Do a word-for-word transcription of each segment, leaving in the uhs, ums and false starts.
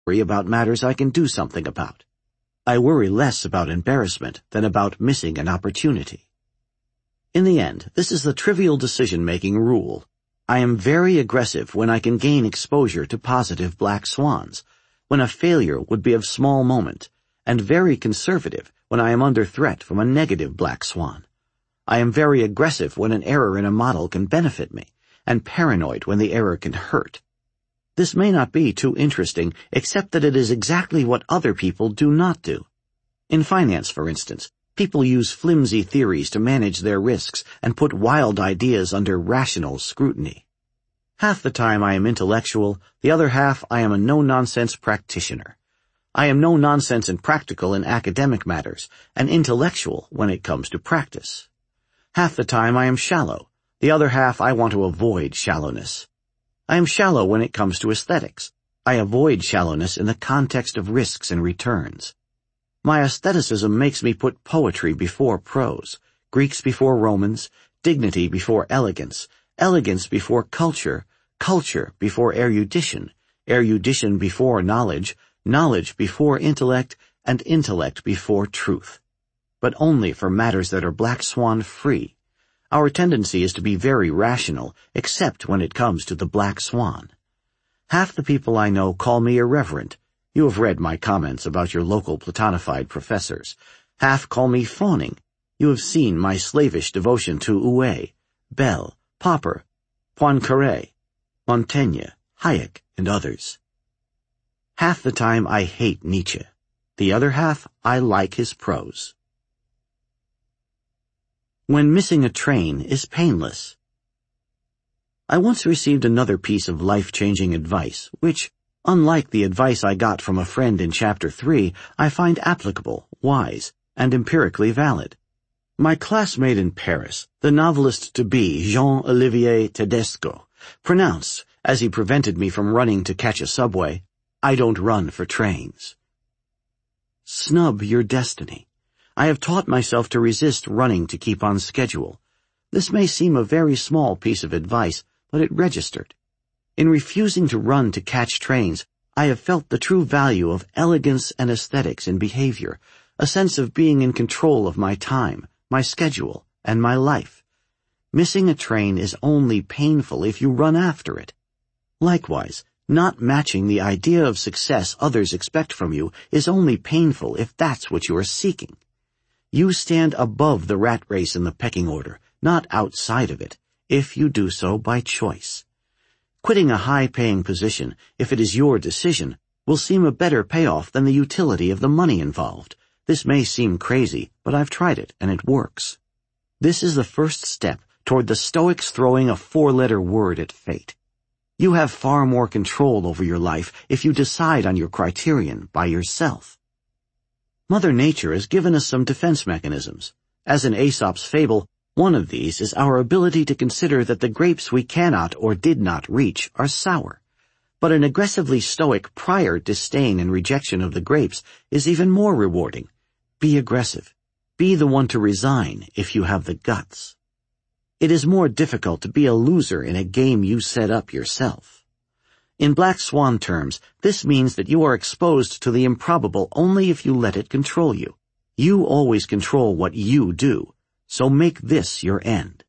worry about matters I can do something about. I worry less about embarrassment than about missing an opportunity. In the end, this is the trivial decision-making rule. I am very aggressive when I can gain exposure to positive black swans, when a failure would be of small moment, and very conservative when I am under threat from a negative black swan. I am very aggressive when an error in a model can benefit me, and paranoid when the error can hurt. This may not be too interesting, except that it is exactly what other people do not do. In finance, for instance, people use flimsy theories to manage their risks and put wild ideas under rational scrutiny. Half the time I am intellectual, the other half I am a no-nonsense practitioner. I am no-nonsense and practical in academic matters, and intellectual when it comes to practice. Half the time I am shallow, the other half I want to avoid shallowness. I am shallow when it comes to aesthetics. I avoid shallowness in the context of risks and returns. My aestheticism makes me put poetry before prose, Greeks before Romans, dignity before elegance, elegance before culture, culture before erudition, erudition before knowledge, knowledge before intellect, and intellect before truth. But only for matters that are black swan free. Our tendency is to be very rational, except when it comes to the black swan. Half the people I know call me irreverent. You have read my comments about your local platonified professors. Half call me fawning. You have seen my slavish devotion to Huet, Bell, Popper, Poincaré, Montaigne, Hayek, and others. Half the time I hate Nietzsche. The other half I like his prose. When missing a train is painless. I once received another piece of life-changing advice, which, unlike the advice I got from a friend in Chapter three, I find applicable, wise, and empirically valid. My classmate in Paris, the novelist-to-be Jean-Olivier Tedesco, pronounced, as he prevented me from running to catch a subway, "I don't run for trains." Snub your destiny. I have taught myself to resist running to keep on schedule. This may seem a very small piece of advice, but it registered. In refusing to run to catch trains, I have felt the true value of elegance and aesthetics in behavior, a sense of being in control of my time, my schedule, and my life. Missing a train is only painful if you run after it. Likewise, not matching the idea of success others expect from you is only painful if that's what you are seeking. You stand above the rat race in the pecking order, not outside of it, if you do so by choice. Quitting a high-paying position, if it is your decision, will seem a better payoff than the utility of the money involved. This may seem crazy, but I've tried it, and it works. This is the first step toward the Stoics throwing a four-letter word at fate. You have far more control over your life if you decide on your criterion by yourself. Mother Nature has given us some defense mechanisms. As in Aesop's fable, one of these is our ability to consider that the grapes we cannot or did not reach are sour. But an aggressively stoic prior disdain and rejection of the grapes is even more rewarding. Be aggressive. Be the one to resign if you have the guts. It is more difficult to be a loser in a game you set up yourself. In Black Swan terms, this means that you are exposed to the improbable only if you let it control you. You always control what you do, so make this your end.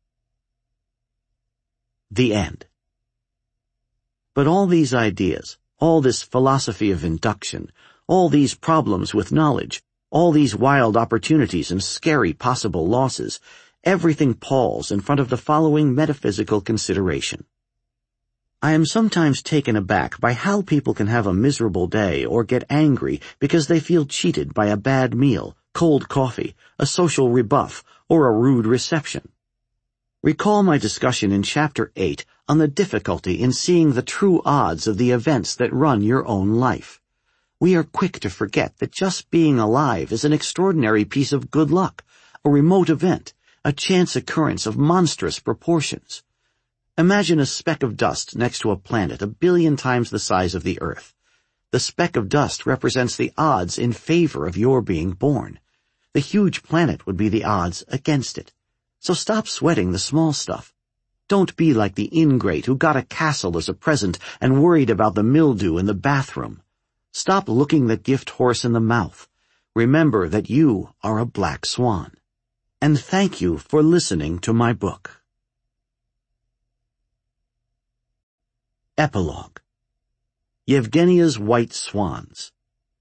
The end. But all these ideas, all this philosophy of induction, all these problems with knowledge, all these wild opportunities and scary possible losses, everything palls in front of the following metaphysical consideration. I am sometimes taken aback by how people can have a miserable day or get angry because they feel cheated by a bad meal, cold coffee, a social rebuff, or a rude reception. Recall my discussion in Chapter eight on the difficulty in seeing the true odds of the events that run your own life. We are quick to forget that just being alive is an extraordinary piece of good luck, a remote event, a chance occurrence of monstrous proportions. Imagine a speck of dust next to a planet a billion times the size of the Earth. The speck of dust represents the odds in favor of your being born. The huge planet would be the odds against it. So stop sweating the small stuff. Don't be like the ingrate who got a castle as a present and worried about the mildew in the bathroom. Stop looking the gift horse in the mouth. Remember that you are a black swan. And thank you for listening to my book. Epilogue. Yevgenia's White Swans.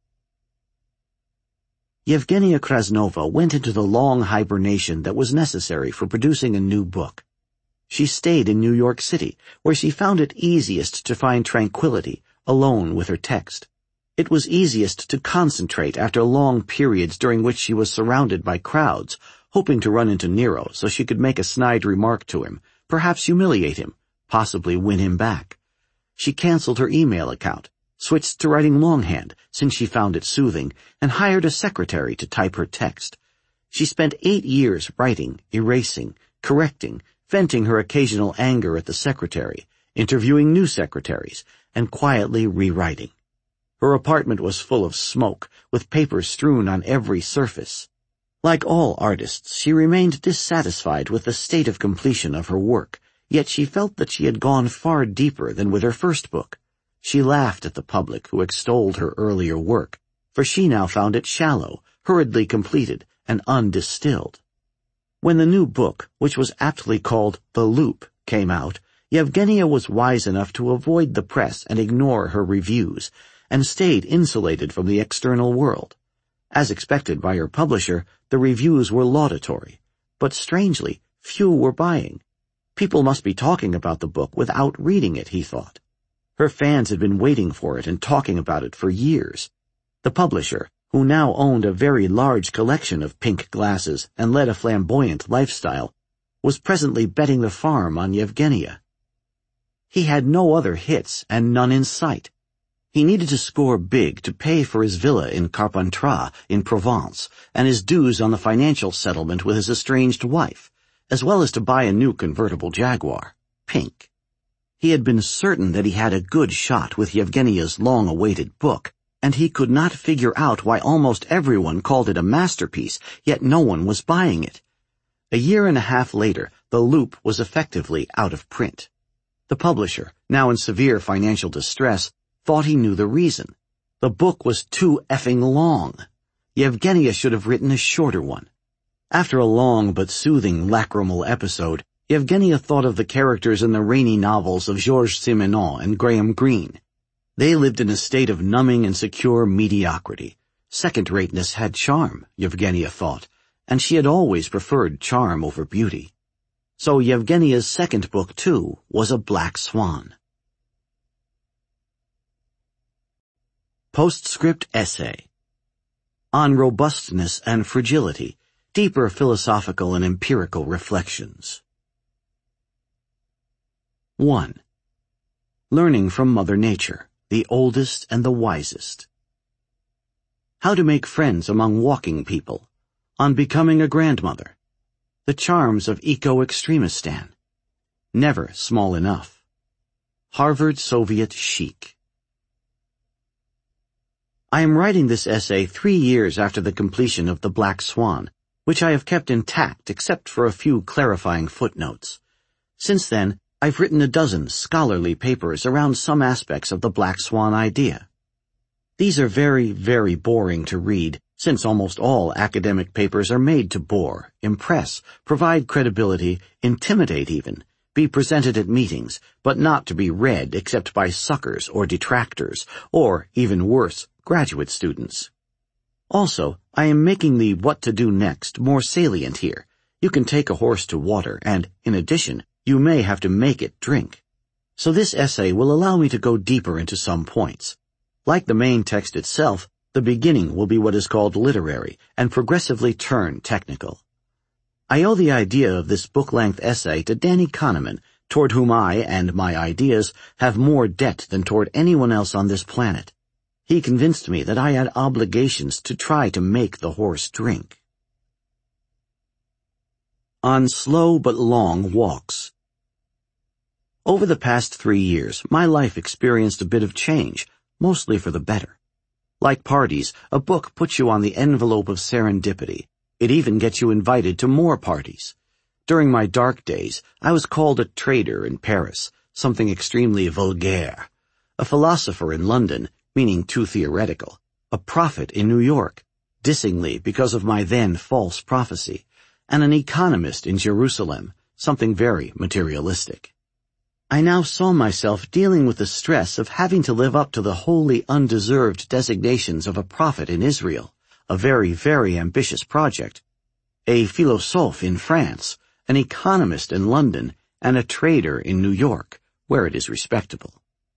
Yevgenia Krasnova went into the long hibernation that was necessary for producing a new book. She stayed in New York City, where she found it easiest to find tranquility, alone with her text. It was easiest to concentrate after long periods during which she was surrounded by crowds, hoping to run into Nero so she could make a snide remark to him, perhaps humiliate him, possibly win him back. She canceled her email account, switched to writing longhand since she found it soothing, and hired a secretary to type her text. She spent eight years writing, erasing, correcting, venting her occasional anger at the secretary, interviewing new secretaries, and quietly rewriting. Her apartment was full of smoke, with papers strewn on every surface. Like all artists, she remained dissatisfied with the state of completion of her work, yet she felt that she had gone far deeper than with her first book. She laughed at the public who extolled her earlier work, for she now found it shallow, hurriedly completed, and undistilled. When the new book, which was aptly called The Loop, came out, Yevgenia was wise enough to avoid the press and ignore her reviews, and stayed insulated from the external world. As expected by her publisher, the reviews were laudatory, but strangely, few were buying. People must be talking about the book without reading it, he thought. Her fans had been waiting for it and talking about it for years. The publisher, who now owned a very large collection of pink glasses and led a flamboyant lifestyle, was presently betting the farm on Yevgenia. He had no other hits and none in sight. He needed to score big to pay for his villa in Carpentras in Provence and his dues on the financial settlement with his estranged wife, as well as to buy a new convertible Jaguar, pink. He had been certain that he had a good shot with Yevgenia's long-awaited book, and he could not figure out why almost everyone called it a masterpiece, yet no one was buying it. A year and a half later, The Loop was effectively out of print. The publisher, now in severe financial distress, thought he knew the reason. The book was too effing long. Yevgenia should have written a shorter one. After a long but soothing lacrimal episode, Yevgenia thought of the characters in the rainy novels of Georges Simenon and Graham Greene. They lived in a state of numbing and secure mediocrity. Second-rateness had charm, Yevgenia thought, and she had always preferred charm over beauty. So Yevgenia's second book, too, was a black swan. Postscript Essay. On Robustness and Fragility, Deeper Philosophical and Empirical Reflections. one. Learning from Mother Nature, the oldest and the wisest. How to make friends among walking people. On becoming a grandmother. The charms of Eco-Extremistan. Never small enough. Harvard Soviet chic. I am writing this essay three years after the completion of The Black Swan, which I have kept intact except for a few clarifying footnotes. Since then, I've written a dozen scholarly papers around some aspects of the Black Swan idea. These are very, very boring to read, since almost all academic papers are made to bore, impress, provide credibility, intimidate even, be presented at meetings, but not to be read except by suckers or detractors, or, even worse, graduate students. Also, I am making the what to do next more salient here. You can take a horse to water, and, in addition, you may have to make it drink. So this essay will allow me to go deeper into some points. Like the main text itself, the beginning will be what is called literary, and progressively turn technical. I owe the idea of this book-length essay to Danny Kahneman, toward whom I and my ideas have more debt than toward anyone else on this planet. He convinced me that I had obligations to try to make the horse drink. On Slow but Long Walks. Over the past three years, my life experienced a bit of change, mostly for the better. Like parties, a book puts you on the envelope of serendipity. It even gets you invited to more parties. During my dark days, I was called a trader in Paris, something extremely vulgaire. A philosopher in London, meaning too theoretical, a prophet in New York, dissingly because of my then false prophecy, and an economist in Jerusalem, something very materialistic. I now saw myself dealing with the stress of having to live up to the wholly undeserved designations of a prophet in Israel, a very, very ambitious project, a philosophe in France, an economist in London, and a trader in New York, where it is respectable.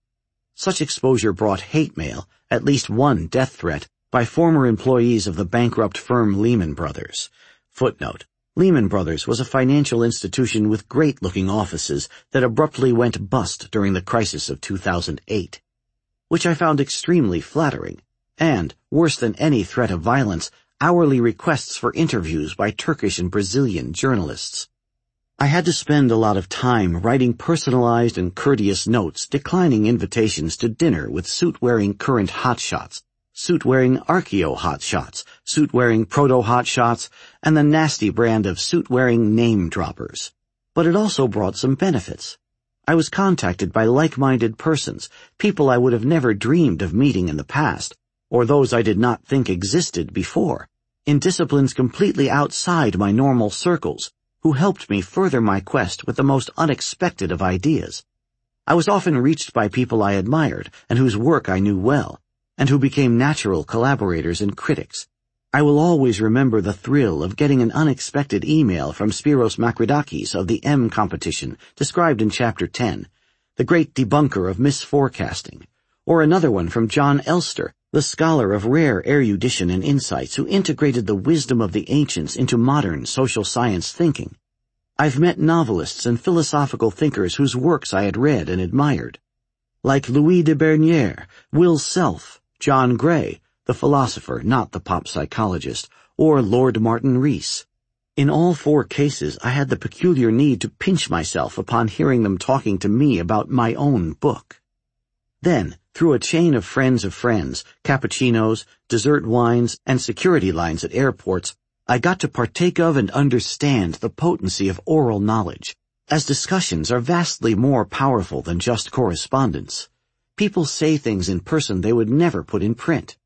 Such exposure brought hate mail, at least one death threat, by former employees of the bankrupt firm Lehman Brothers. Footnote: Lehman Brothers was a financial institution with great-looking offices that abruptly went bust during the crisis of two thousand eight, which I found extremely flattering, and, worse than any threat of violence, hourly requests for interviews by Turkish and Brazilian journalists. I had to spend a lot of time writing personalized and courteous notes declining invitations to dinner with suit-wearing current hotshots, suit-wearing archeo-hotshots, suit-wearing proto-hotshots, and the nasty brand of suit-wearing name-droppers. But it also brought some benefits. I was contacted by like-minded persons, people I would have never dreamed of meeting in the past, or those I did not think existed before, in disciplines completely outside my normal circles, who helped me further my quest with the most unexpected of ideas. I was often reached by people I admired and whose work I knew well, and who became natural collaborators and critics. I will always remember the thrill of getting an unexpected email from Spiros Makridakis of the M competition described in Chapter ten, the great debunker of misforecasting, or another one from John Elster, the scholar of rare erudition and insights who integrated the wisdom of the ancients into modern social science thinking. I've met novelists and philosophical thinkers whose works I had read and admired, like Louis de Bernière, Will Self, John Gray, the philosopher, not the pop psychologist, or Lord Martin Rees. In all four cases, I had the peculiar need to pinch myself upon hearing them talking to me about my own book. Then, through a chain of friends of friends, cappuccinos, dessert wines, and security lines at airports, I got to partake of and understand the potency of oral knowledge, as discussions are vastly more powerful than just correspondence. People say things in person they would never put in print.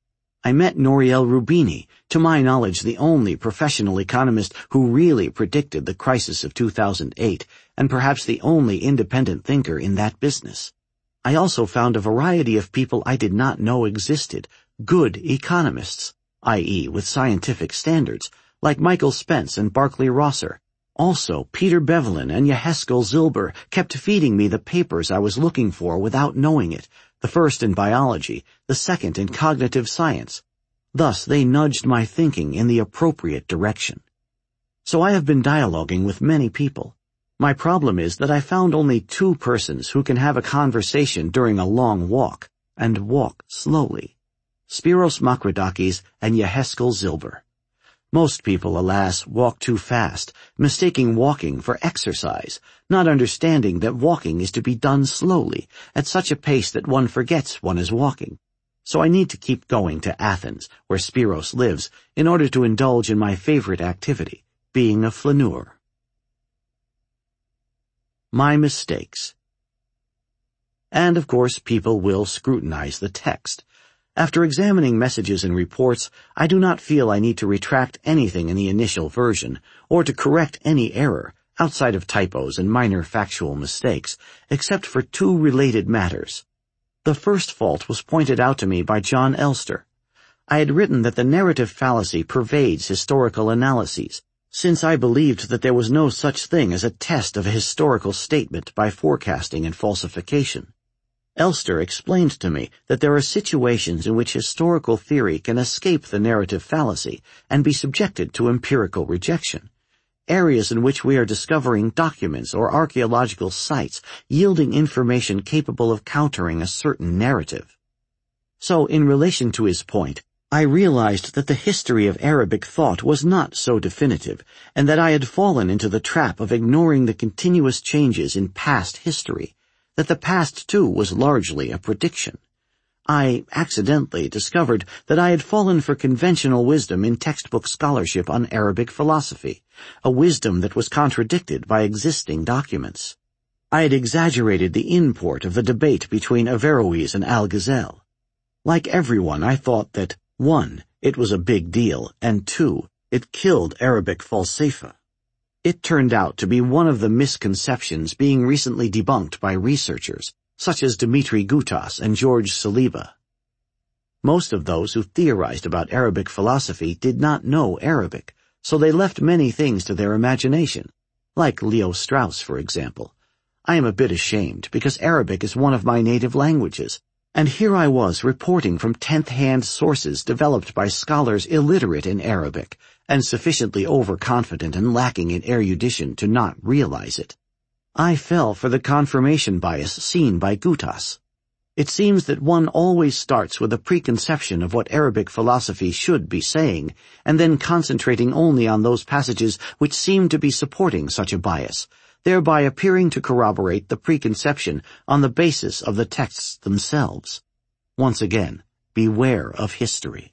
I met Nouriel Roubini, to my knowledge the only professional economist who really predicted the crisis of two thousand eight, and perhaps the only independent thinker in that business. I also found a variety of people I did not know existed, good economists, that is with scientific standards, like Michael Spence and Barclay Rosser. Also, Peter Bevelin and Yeheskel Zilber kept feeding me the papers I was looking for without knowing it, the first in biology, the second in cognitive science. Thus, they nudged my thinking in the appropriate direction. So I have been dialoguing with many people. My problem is that I found only two persons who can have a conversation during a long walk, and walk slowly. Spiros Makridakis and Yeheskel Zilber. Most people, alas, walk too fast, mistaking walking for exercise, not understanding that walking is to be done slowly, at such a pace that one forgets one is walking. So I need to keep going to Athens, where Spiros lives, in order to indulge in my favorite activity, being a flaneur. My mistakes. And, of course, people will scrutinize the text. After examining messages and reports, I do not feel I need to retract anything in the initial version, or to correct any error, outside of typos and minor factual mistakes, except for two related matters. The first fault was pointed out to me by John Elster. I had written that the narrative fallacy pervades historical analyses, since I believed that there was no such thing as a test of a historical statement by forecasting and falsification. Elster explained to me that there are situations in which historical theory can escape the narrative fallacy and be subjected to empirical rejection, areas in which we are discovering documents or archaeological sites yielding information capable of countering a certain narrative. So, in relation to his point, I realized that the history of Arabic thought was not so definitive, and that I had fallen into the trap of ignoring the continuous changes in past history, that the past, too, was largely a prediction. I accidentally discovered that I had fallen for conventional wisdom in textbook scholarship on Arabic philosophy, a wisdom that was contradicted by existing documents. I had exaggerated the import of the debate between Averroes and Algazel. Like everyone, I thought that, one, it was a big deal, and two, it killed Arabic Falsafa. It turned out to be one of the misconceptions being recently debunked by researchers, such as Dimitri Gutas and George Saliba. Most of those who theorized about Arabic philosophy did not know Arabic, so they left many things to their imagination, like Leo Strauss, for example. I am a bit ashamed because Arabic is one of my native languages, and here I was reporting from tenth-hand sources developed by scholars illiterate in Arabic and sufficiently overconfident and lacking in erudition to not realize it. I fell for the confirmation bias seen by Gutas. It seems that one always starts with a preconception of what Arabic philosophy should be saying, and then concentrating only on those passages which seem to be supporting such a bias, thereby appearing to corroborate the preconception on the basis of the texts themselves. Once again, beware of history.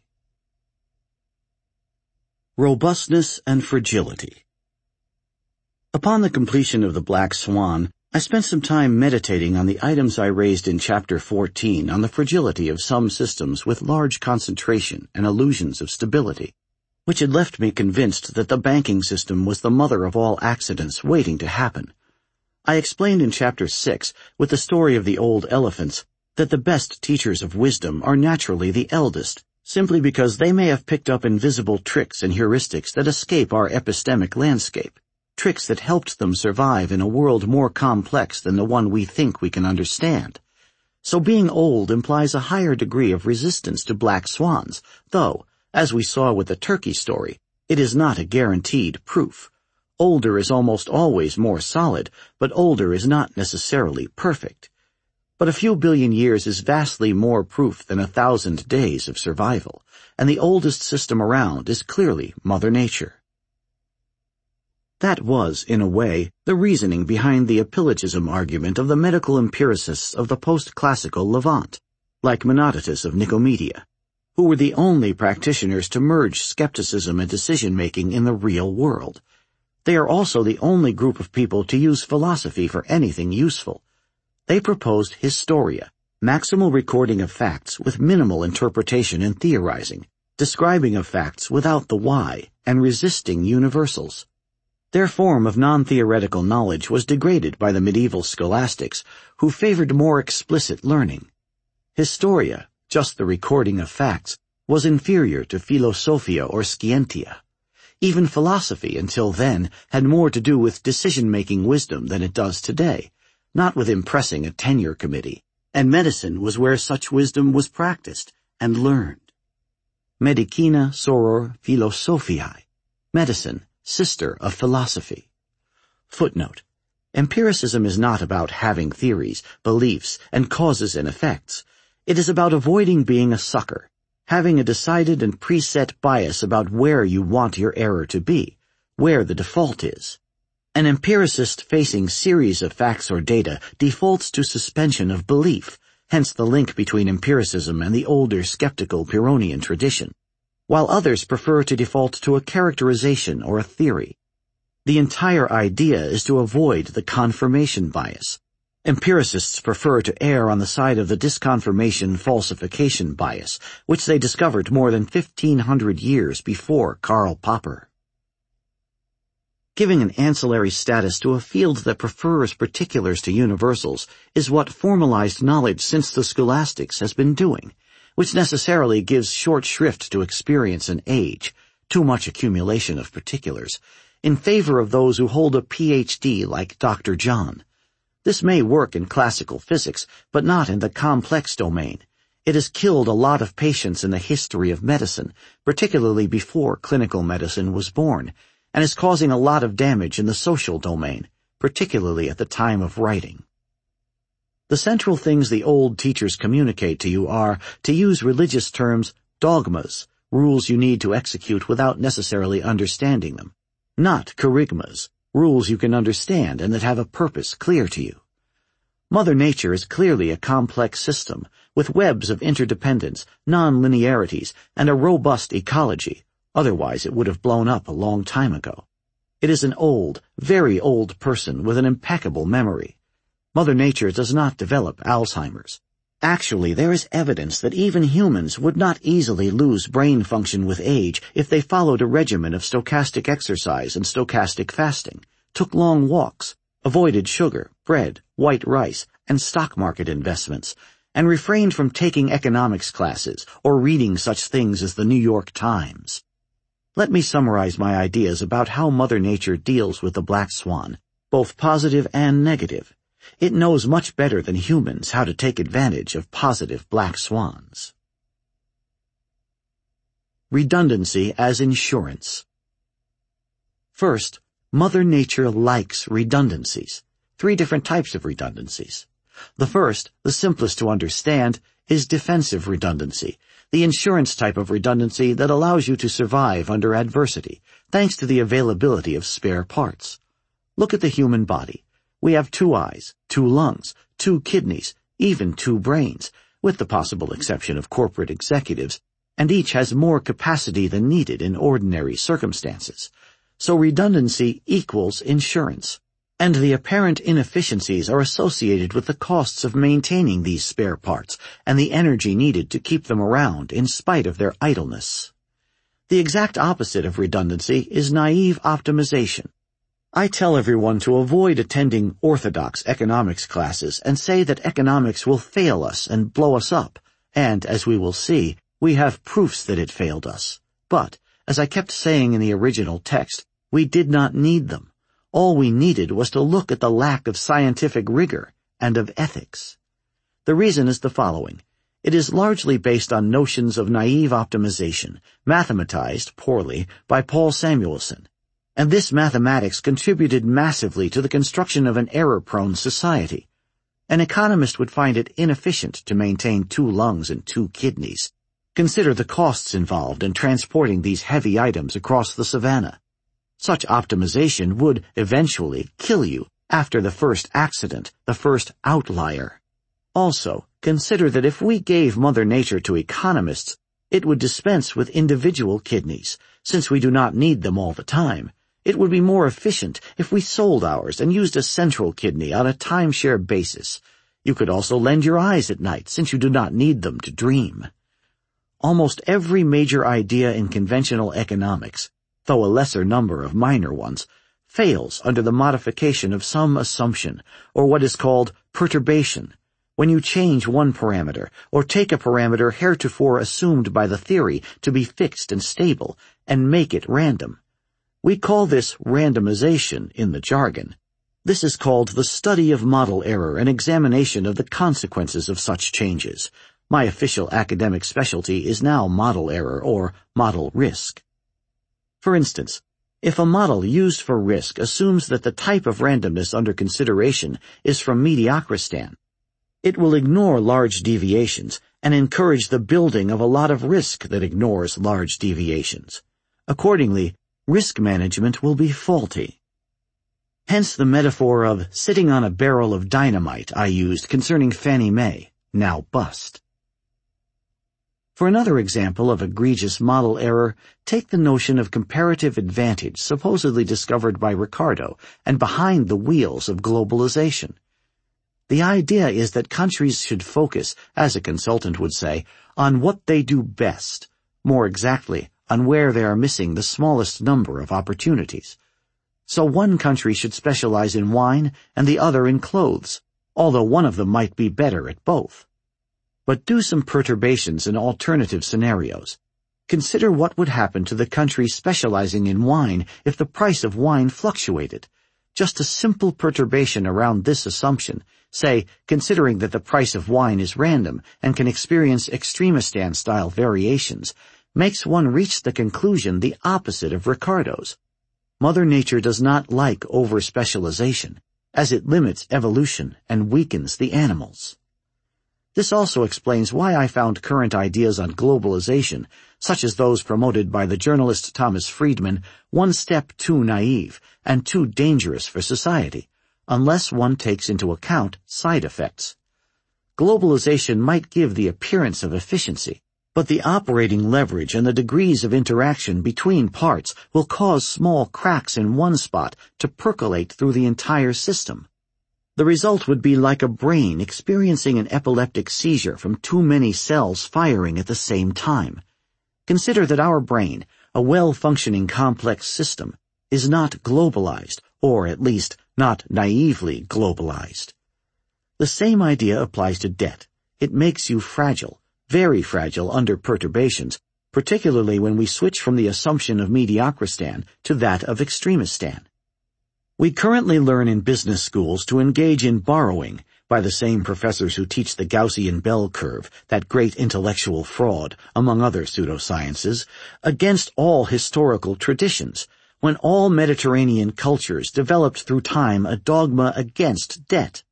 Robustness and fragility. Upon the completion of The Black Swan, I spent some time meditating on the items I raised in Chapter fourteen on the fragility of some systems with large concentration and illusions of stability, which had left me convinced that the banking system was the mother of all accidents waiting to happen. I explained in Chapter six, with the story of the old elephants, that the best teachers of wisdom are naturally the eldest, simply because they may have picked up invisible tricks and heuristics that escape our epistemic landscape, tricks that helped them survive in a world more complex than the one we think we can understand. So being old implies a higher degree of resistance to black swans, though, as we saw with the turkey story, it is not a guaranteed proof. Older is almost always more solid, but older is not necessarily perfect. But a few billion years is vastly more proof than a thousand days of survival, and the oldest system around is clearly Mother Nature. That was, in a way, the reasoning behind the apologism argument of the medical empiricists of the post-classical Levant, like Menodotus of Nicomedia, who were the only practitioners to merge skepticism and decision-making in the real world. They are also the only group of people to use philosophy for anything useful. They proposed historia, maximal recording of facts with minimal interpretation and theorizing, describing of facts without the why, and resisting universals. Their form of non-theoretical knowledge was degraded by the medieval scholastics, who favored more explicit learning. Historia, just the recording of facts, was inferior to philosophia or scientia. Even philosophy, until then, had more to do with decision-making wisdom than it does today, not with impressing a tenure committee, and medicine was where such wisdom was practiced and learned. Medicina soror philosophiae, medicine, sister of philosophy. Footnote: empiricism is not about having theories, beliefs, and causes and effects. It is about avoiding being a sucker, having a decided and preset bias about where you want your error to be, where the default is. An empiricist facing series of facts or data defaults to suspension of belief, hence the link between empiricism and the older skeptical Pyrrhonian tradition, while others prefer to default to a characterization or a theory. The entire idea is to avoid the confirmation bias. Empiricists prefer to err on the side of the disconfirmation falsification bias, which they discovered more than fifteen hundred years before Karl Popper. Giving an ancillary status to a field that prefers particulars to universals is what formalized knowledge since the scholastics has been doing, which necessarily gives short shrift to experience and age, too much accumulation of particulars, in favor of those who hold a P H D like Doctor John. This may work in classical physics, but not in the complex domain. It has killed a lot of patients in the history of medicine, particularly before clinical medicine was born, and is causing a lot of damage in the social domain, particularly at the time of writing. The central things the old teachers communicate to you are, to use religious terms, dogmas, rules you need to execute without necessarily understanding them, not kerygmas, rules you can understand and that have a purpose clear to you. Mother Nature is clearly a complex system, with webs of interdependence, non-linearities, and a robust ecology, otherwise it would have blown up a long time ago. It is an old, very old person with an impeccable memory. Mother Nature does not develop Alzheimer's. Actually, there is evidence that even humans would not easily lose brain function with age if they followed a regimen of stochastic exercise and stochastic fasting, took long walks, avoided sugar, bread, white rice, and stock market investments, and refrained from taking economics classes or reading such things as the New York Times. Let me summarize my ideas about how Mother Nature deals with the black swan, both positive and negative. It knows much better than humans how to take advantage of positive black swans. Redundancy as insurance. First, Mother Nature likes redundancies. Three different types of redundancies. The first, the simplest to understand, is defensive redundancy, the insurance type of redundancy that allows you to survive under adversity, thanks to the availability of spare parts. Look at the human body. We have two eyes, two lungs, two kidneys, even two brains, with the possible exception of corporate executives, and each has more capacity than needed in ordinary circumstances. So redundancy equals insurance, and the apparent inefficiencies are associated with the costs of maintaining these spare parts and the energy needed to keep them around in spite of their idleness. The exact opposite of redundancy is naive optimization. I tell everyone to avoid attending orthodox economics classes and say that economics will fail us and blow us up, and, as we will see, we have proofs that it failed us. But, as I kept saying in the original text, we did not need them. All we needed was to look at the lack of scientific rigor and of ethics. The reason is the following. It is largely based on notions of naive optimization, mathematized, poorly, by Paul Samuelson. And this mathematics contributed massively to the construction of an error-prone society. An economist would find it inefficient to maintain two lungs and two kidneys. Consider the costs involved in transporting these heavy items across the savannah. Such optimization would eventually kill you after the first accident, the first outlier. Also, consider that if we gave Mother Nature to economists, it would dispense with individual kidneys, since we do not need them all the time. It would be more efficient if we sold ours and used a central kidney on a timeshare basis. You could also lend your eyes at night, since you do not need them to dream. Almost every major idea in conventional economics, though a lesser number of minor ones, fails under the modification of some assumption, or what is called perturbation, when you change one parameter, or take a parameter heretofore assumed by the theory to be fixed and stable, and make it random. We call this randomization in the jargon. This is called the study of model error and examination of the consequences of such changes. My official academic specialty is now model error or model risk. For instance, if a model used for risk assumes that the type of randomness under consideration is from Mediocristan, it will ignore large deviations and encourage the building of a lot of risk that ignores large deviations. Accordingly, risk management will be faulty. Hence the metaphor of sitting on a barrel of dynamite I used concerning Fannie Mae, now bust. For another example of egregious model error, take the notion of comparative advantage supposedly discovered by Ricardo and behind the wheels of globalization. The idea is that countries should focus, as a consultant would say, on what they do best, more exactly, on where they are missing the smallest number of opportunities. So one country should specialize in wine and the other in clothes, although one of them might be better at both. But do some perturbations in alternative scenarios. Consider what would happen to the country specializing in wine if the price of wine fluctuated. Just a simple perturbation around this assumption, say, considering that the price of wine is random and can experience Extremistan-style variations, makes one reach the conclusion the opposite of Ricardo's. Mother Nature does not like over-specialization, as it limits evolution and weakens the animals. This also explains why I found current ideas on globalization, such as those promoted by the journalist Thomas Friedman, one step too naive and too dangerous for society, unless one takes into account side effects. Globalization might give the appearance of efficiency, but the operating leverage and the degrees of interaction between parts will cause small cracks in one spot to percolate through the entire system. The result would be like a brain experiencing an epileptic seizure from too many cells firing at the same time. Consider that our brain, a well-functioning complex system, is not globalized, or at least not naively globalized. The same idea applies to debt. It makes you fragile, very fragile under perturbations, particularly when we switch from the assumption of mediocristan to that of extremistan. We currently learn in business schools to engage in borrowing by the same professors who teach the Gaussian bell curve, that great intellectual fraud, among other pseudosciences, against all historical traditions, when all Mediterranean cultures developed through time a dogma against debt.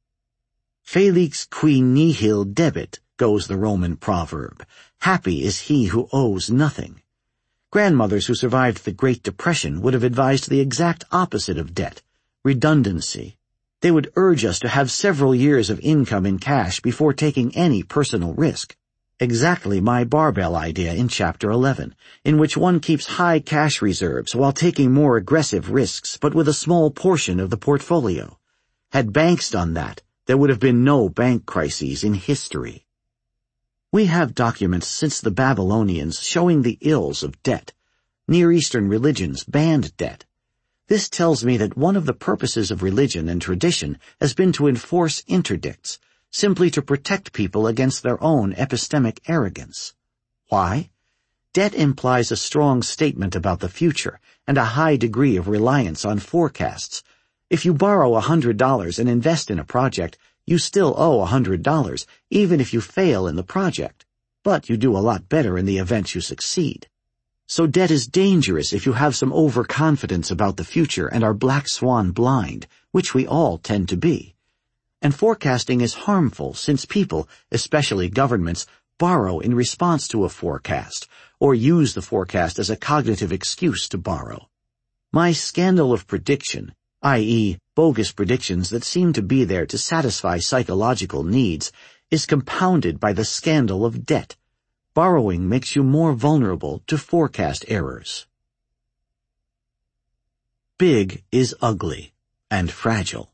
Felix qui nihil debet, goes the Roman proverb. Happy is he who owes nothing. Grandmothers who survived the Great Depression would have advised the exact opposite of debt, redundancy. They would urge us to have several years of income in cash before taking any personal risk. Exactly my barbell idea in Chapter eleven, in which one keeps high cash reserves while taking more aggressive risks but with a small portion of the portfolio. Had banks done that, there would have been no bank crises in history. We have documents since the Babylonians showing the ills of debt. Near Eastern religions banned debt. This tells me that one of the purposes of religion and tradition has been to enforce interdicts, simply to protect people against their own epistemic arrogance. Why? Debt implies a strong statement about the future and a high degree of reliance on forecasts. If you borrow a hundred dollars and invest in a project, you still owe a hundred dollars, even if you fail in the project. But you do a lot better in the event you succeed. So debt is dangerous if you have some overconfidence about the future and are black swan blind, which we all tend to be. And forecasting is harmful since people, especially governments, borrow in response to a forecast, or use the forecast as a cognitive excuse to borrow. My scandal of prediction, that is, bogus predictions that seem to be there to satisfy psychological needs, is compounded by the scandal of debt. Borrowing makes you more vulnerable to forecast errors. Big is ugly and fragile.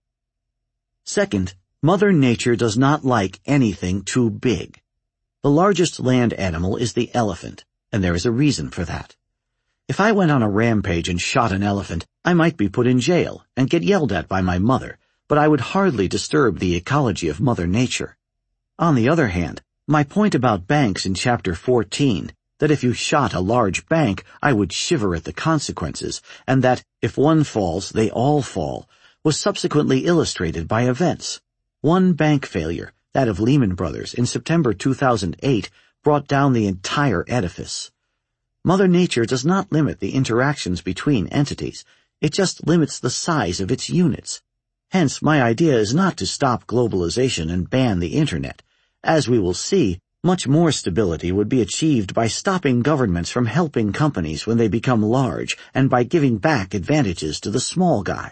Second, Mother Nature does not like anything too big. The largest land animal is the elephant, and there is a reason for that. If I went on a rampage and shot an elephant, I might be put in jail and get yelled at by my mother, but I would hardly disturb the ecology of Mother Nature. On the other hand, my point about banks in Chapter fourteen, that if you shot a large bank, I would shiver at the consequences, and that if one falls, they all fall, was subsequently illustrated by events. One bank failure, that of Lehman Brothers in September two thousand eight, brought down the entire edifice. Mother Nature does not limit the interactions between entities, it just limits the size of its units. Hence, my idea is not to stop globalization and ban the Internet. As we will see, much more stability would be achieved by stopping governments from helping companies when they become large and by giving back advantages to the small guy.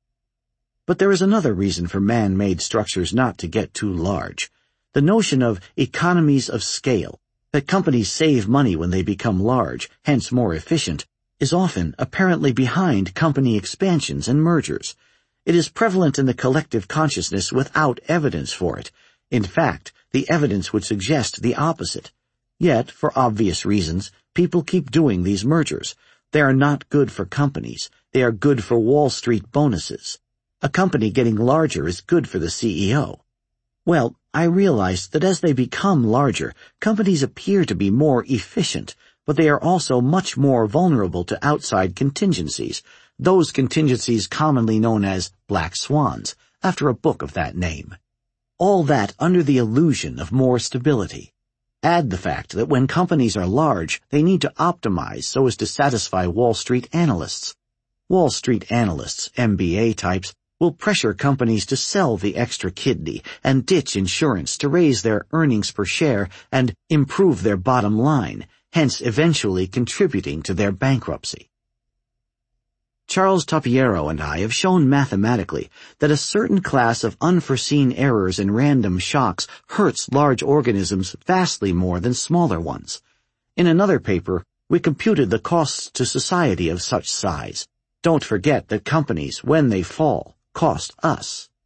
But there is another reason for man-made structures not to get too large. The notion of economies of scale, that companies save money when they become large, hence more efficient, is often apparently behind company expansions and mergers. It is prevalent in the collective consciousness without evidence for it. In fact, the evidence would suggest the opposite. Yet, for obvious reasons, people keep doing these mergers. They are not good for companies. They are good for Wall Street bonuses. A company getting larger is good for the C E O. Well, I realized that as they become larger, companies appear to be more efficient, but they are also much more vulnerable to outside contingencies, those contingencies commonly known as black swans, after a book of that name. All that under the illusion of more stability. Add the fact that when companies are large, they need to optimize so as to satisfy Wall Street analysts. Wall Street analysts, M B A types, will pressure companies to sell the extra kidney and ditch insurance to raise their earnings per share and improve their bottom line, hence eventually contributing to their bankruptcy. Charles Tapiero and I have shown mathematically that a certain class of unforeseen errors and random shocks hurts large organisms vastly more than smaller ones. In another paper, we computed the costs to society of such size. Don't forget that companies, when they fall, cost us.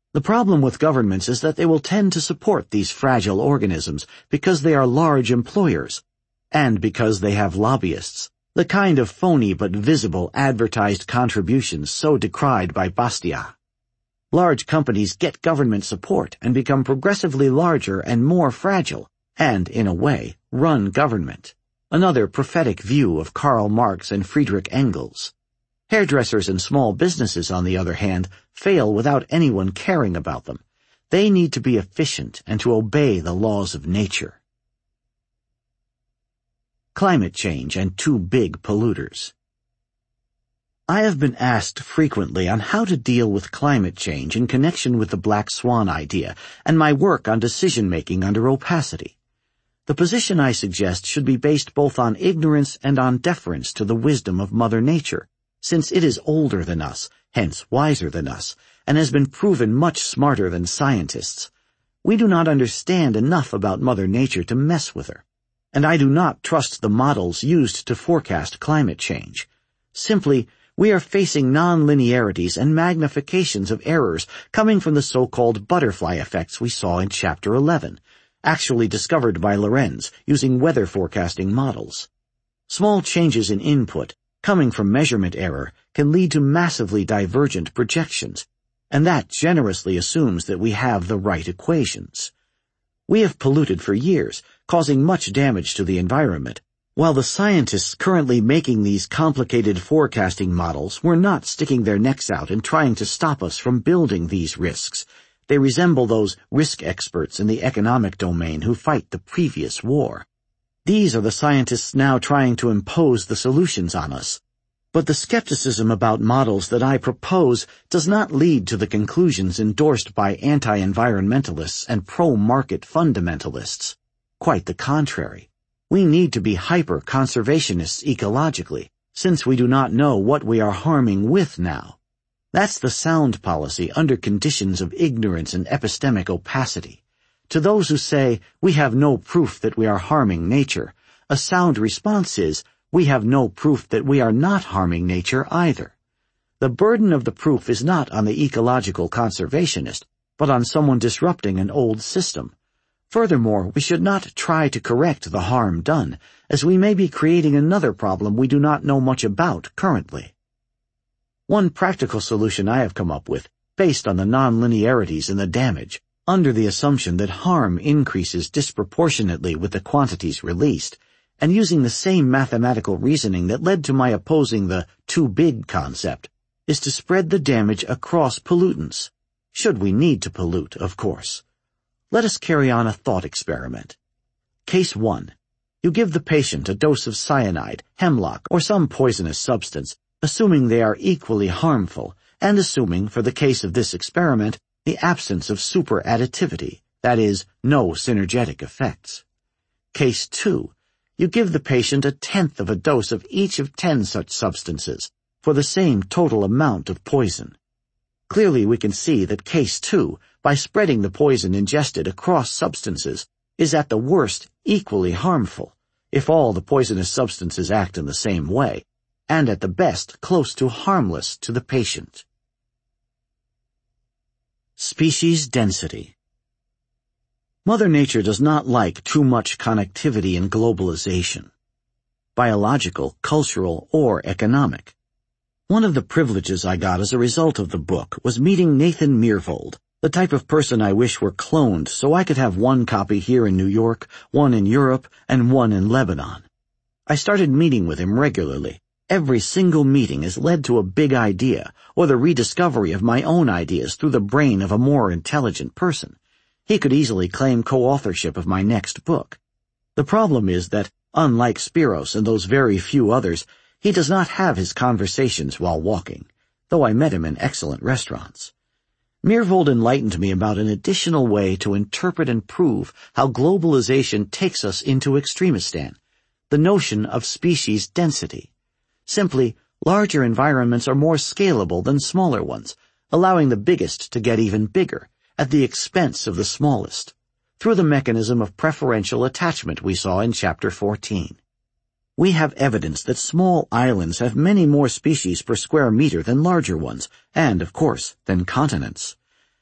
The problem with governments is that they will tend to support these fragile organisms because they are large employers, and because they have lobbyists, the kind of phony but visible advertised contributions so decried by Bastiat. Large companies get government support and become progressively larger and more fragile, and, in a way, run government. Another prophetic view of Karl Marx and Friedrich Engels. Hairdressers and small businesses, on the other hand, fail without anyone caring about them. They need to be efficient and to obey the laws of nature. Climate change and two big polluters. I have been asked frequently on how to deal with climate change in connection with the black swan idea and my work on decision-making under opacity. The position I suggest should be based both on ignorance and on deference to the wisdom of Mother Nature, since it is older than us, hence wiser than us, and has been proven much smarter than scientists. We do not understand enough about Mother Nature to mess with her, and I do not trust the models used to forecast climate change. Simply, we are facing non-linearities and magnifications of errors coming from the so-called butterfly effects we saw in Chapter eleven, actually discovered by Lorenz using weather forecasting models. Small changes in input, coming from measurement error, can lead to massively divergent projections, and that generously assumes that we have the right equations. We have polluted for years, causing much damage to the environment, while the scientists currently making these complicated forecasting models were not sticking their necks out and trying to stop us from building these risks. They resemble those risk experts in the economic domain who fight the previous war. These are the scientists now trying to impose the solutions on us. But the skepticism about models that I propose does not lead to the conclusions endorsed by anti-environmentalists and pro-market fundamentalists. Quite the contrary. We need to be hyper-conservationists ecologically, since we do not know what we are harming with now. That's the sound policy under conditions of ignorance and epistemic opacity. To those who say, we have no proof that we are harming nature, a sound response is, we have no proof that we are not harming nature either. The burden of the proof is not on the ecological conservationist, but on someone disrupting an old system. Furthermore, we should not try to correct the harm done, as we may be creating another problem we do not know much about currently. One practical solution I have come up with, based on the nonlinearities in the damage, under the assumption that harm increases disproportionately with the quantities released, and using the same mathematical reasoning that led to my opposing the too big concept, is to spread the damage across pollutants. Should we need to pollute, of course. Let us carry on a thought experiment. Case one. You give the patient a dose of cyanide, hemlock, or some poisonous substance, assuming they are equally harmful, and assuming, for the case of this experiment, the absence of superadditivity, that is, no synergetic effects. Case two. You give the patient a tenth of a dose of each of ten such substances, for the same total amount of poison. Clearly we can see that case two, by spreading the poison ingested across substances, is at the worst equally harmful, if all the poisonous substances act in the same way, and at the best close to harmless to the patient. Species density. Mother Nature does not like too much connectivity and globalization. Biological, cultural, or economic. One of the privileges I got as a result of the book was meeting Nathan Myhrvold, the type of person I wish were cloned so I could have one copy here in New York, one in Europe, and one in Lebanon. I started meeting with him regularly. Every single meeting has led to a big idea, or the rediscovery of my own ideas through the brain of a more intelligent person. He could easily claim co-authorship of my next book. The problem is that, unlike Spiros and those very few others, he does not have his conversations while walking, though I met him in excellent restaurants. Myhrvold enlightened me about an additional way to interpret and prove how globalization takes us into Extremistan, the notion of species density. Simply, larger environments are more scalable than smaller ones, allowing the biggest to get even bigger, at the expense of the smallest, through the mechanism of preferential attachment we saw in Chapter fourteen. We have evidence that small islands have many more species per square meter than larger ones, and, of course, than continents.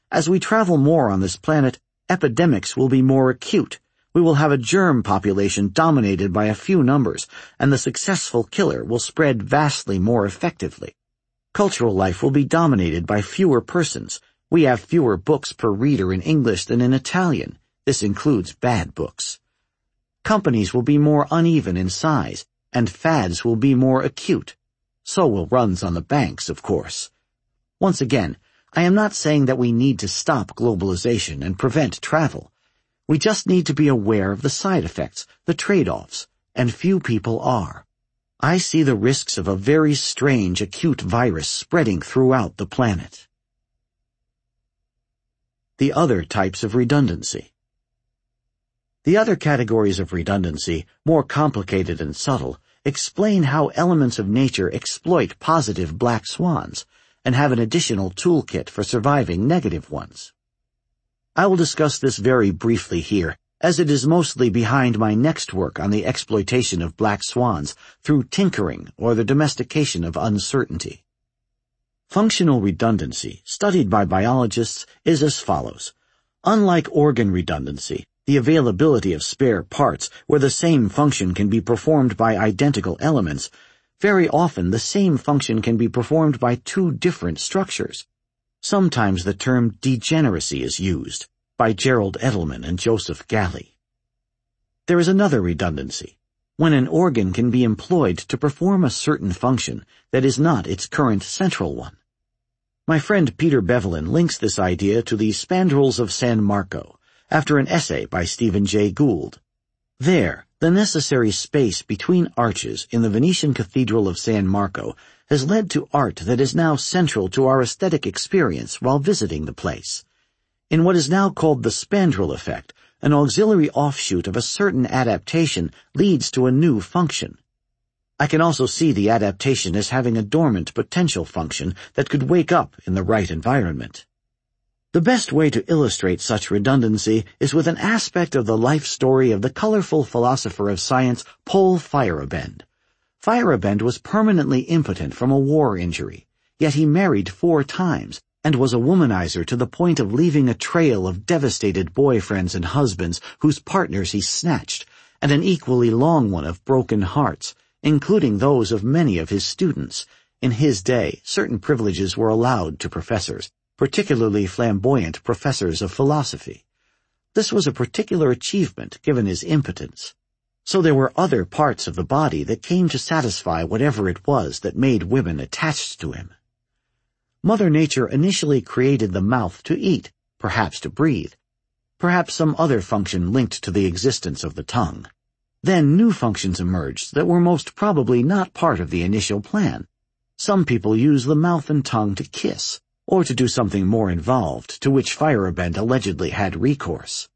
As we travel more on this planet, epidemics will be more acute. We will have a germ population dominated by a few numbers, and the successful killer will spread vastly more effectively. Cultural life will be dominated by fewer persons. We have fewer books per reader in English than in Italian. This includes bad books. Companies will be more uneven in size, and fads will be more acute. So will runs on the banks, of course. Once again, I am not saying that we need to stop globalization and prevent travel. We just need to be aware of the side effects, the trade-offs, and few people are. I see the risks of a very strange acute virus spreading throughout the planet. The other types of redundancy. The other categories of redundancy, more complicated and subtle, explain how elements of nature exploit positive black swans and have an additional toolkit for surviving negative ones. I will discuss this very briefly here, as it is mostly behind my next work on the exploitation of black swans through tinkering or the domestication of uncertainty. Functional redundancy, studied by biologists, is as follows. Unlike organ redundancy, the availability of spare parts where the same function can be performed by identical elements, very often the same function can be performed by two different structures. Sometimes the term degeneracy is used, by Gerald Edelman and Joseph Galley. There is another redundancy, when an organ can be employed to perform a certain function that is not its current central one. My friend Peter Bevelin links this idea to the Spandrels of San Marco, after an essay by Stephen Jay Gould. There, the necessary space between arches in the Venetian Cathedral of San Marco has led to art that is now central to our aesthetic experience while visiting the place. In what is now called the spandrel effect, an auxiliary offshoot of a certain adaptation leads to a new function. I can also see the adaptation as having a dormant potential function that could wake up in the right environment. The best way to illustrate such redundancy is with an aspect of the life story of the colorful philosopher of science Paul Feyerabend. Feyerabend was permanently impotent from a war injury, yet he married four times and was a womanizer to the point of leaving a trail of devastated boyfriends and husbands whose partners he snatched, and an equally long one of broken hearts, including those of many of his students. In his day, certain privileges were allowed to professors, particularly flamboyant professors of philosophy. This was a particular achievement given his impotence. So there were other parts of the body that came to satisfy whatever it was that made women attached to him. Mother Nature initially created the mouth to eat, perhaps to breathe, perhaps some other function linked to the existence of the tongue. Then new functions emerged that were most probably not part of the initial plan. Some people use the mouth and tongue to kiss, or to do something more involved, to which Feyerabend allegedly had recourse.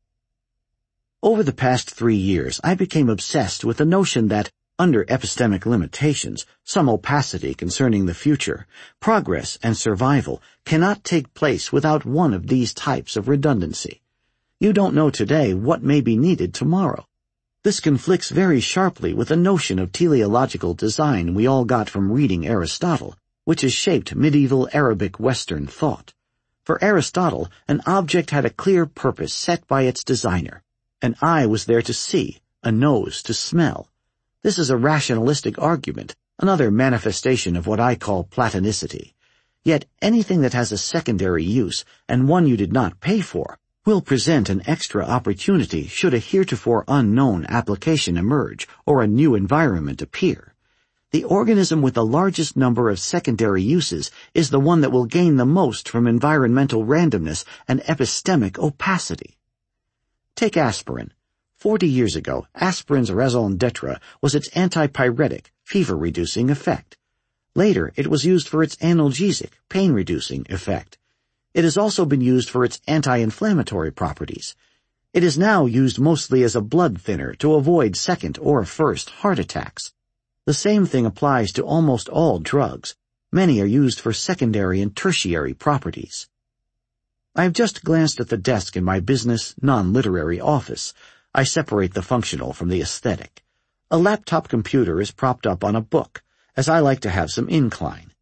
Over the past three years, I became obsessed with the notion that, under epistemic limitations, some opacity concerning the future, progress and survival cannot take place without one of these types of redundancy. You don't know today what may be needed tomorrow. This conflicts very sharply with the notion of teleological design we all got from reading Aristotle, which has shaped medieval Arabic Western thought. For Aristotle, an object had a clear purpose set by its designer. An eye was there to see, a nose to smell. This is a rationalistic argument, another manifestation of what I call Platonicity. Yet anything that has a secondary use, and one you did not pay for, will present an extra opportunity should a heretofore unknown application emerge or a new environment appear. The organism with the largest number of secondary uses is the one that will gain the most from environmental randomness and epistemic opacity. Take aspirin. Forty years ago, aspirin's raison d'etre was its antipyretic, fever-reducing effect. Later, it was used for its analgesic, pain-reducing effect. It has also been used for its anti-inflammatory properties. It is now used mostly as a blood thinner to avoid second or first heart attacks. The same thing applies to almost all drugs. Many are used for secondary and tertiary properties. I have just glanced at the desk in my business, non-literary office. I separate the functional from the aesthetic. A laptop computer is propped up on a book, as I like to have some incline.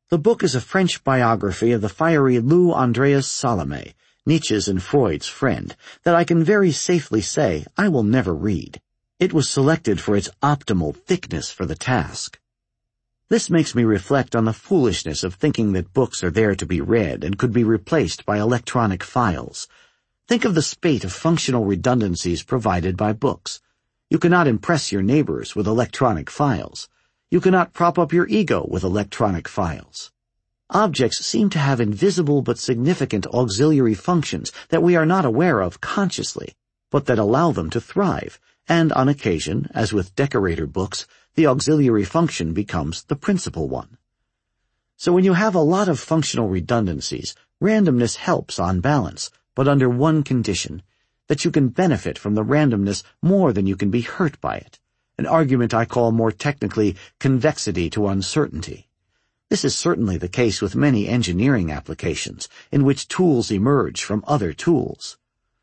The book is a French biography of the fiery Louis Andreas Salome, Nietzsche's and Freud's friend, that I can very safely say I will never read. It was selected for its optimal thickness for the task. This makes me reflect on the foolishness of thinking that books are there to be read and could be replaced by electronic files. Think of the spate of functional redundancies provided by books. You cannot impress your neighbors with electronic files. You cannot prop up your ego with electronic files. Objects seem to have invisible but significant auxiliary functions that we are not aware of consciously, but that allow them to thrive, and on occasion, as with decorator books, the auxiliary function becomes the principal one. So when you have a lot of functional redundancies, randomness helps on balance, but under one condition, that you can benefit from the randomness more than you can be hurt by it, an argument I call more technically convexity to uncertainty. This is certainly the case with many engineering applications, in which tools emerge from other tools.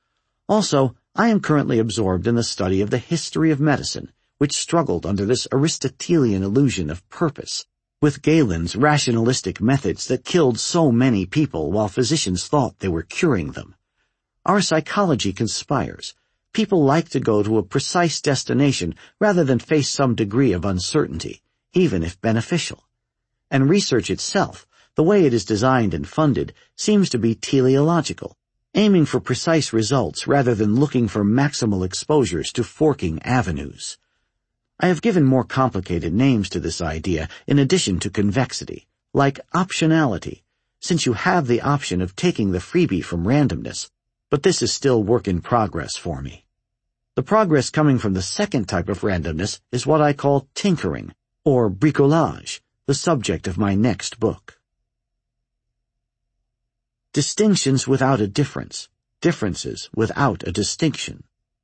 Also, I am currently absorbed in the study of the history of medicine, which struggled under this Aristotelian illusion of purpose, with Galen's rationalistic methods that killed so many people while physicians thought they were curing them. Our psychology conspires. People like to go to a precise destination rather than face some degree of uncertainty, even if beneficial. And research itself, the way it is designed and funded, seems to be teleological, aiming for precise results rather than looking for maximal exposures to forking avenues. I have given more complicated names to this idea in addition to convexity, like optionality, since you have the option of taking the freebie from randomness, but this is still work in progress for me. The progress coming from the second type of randomness is what I call tinkering, or bricolage, the subject of my next book. Distinctions without a difference, differences without a distinction.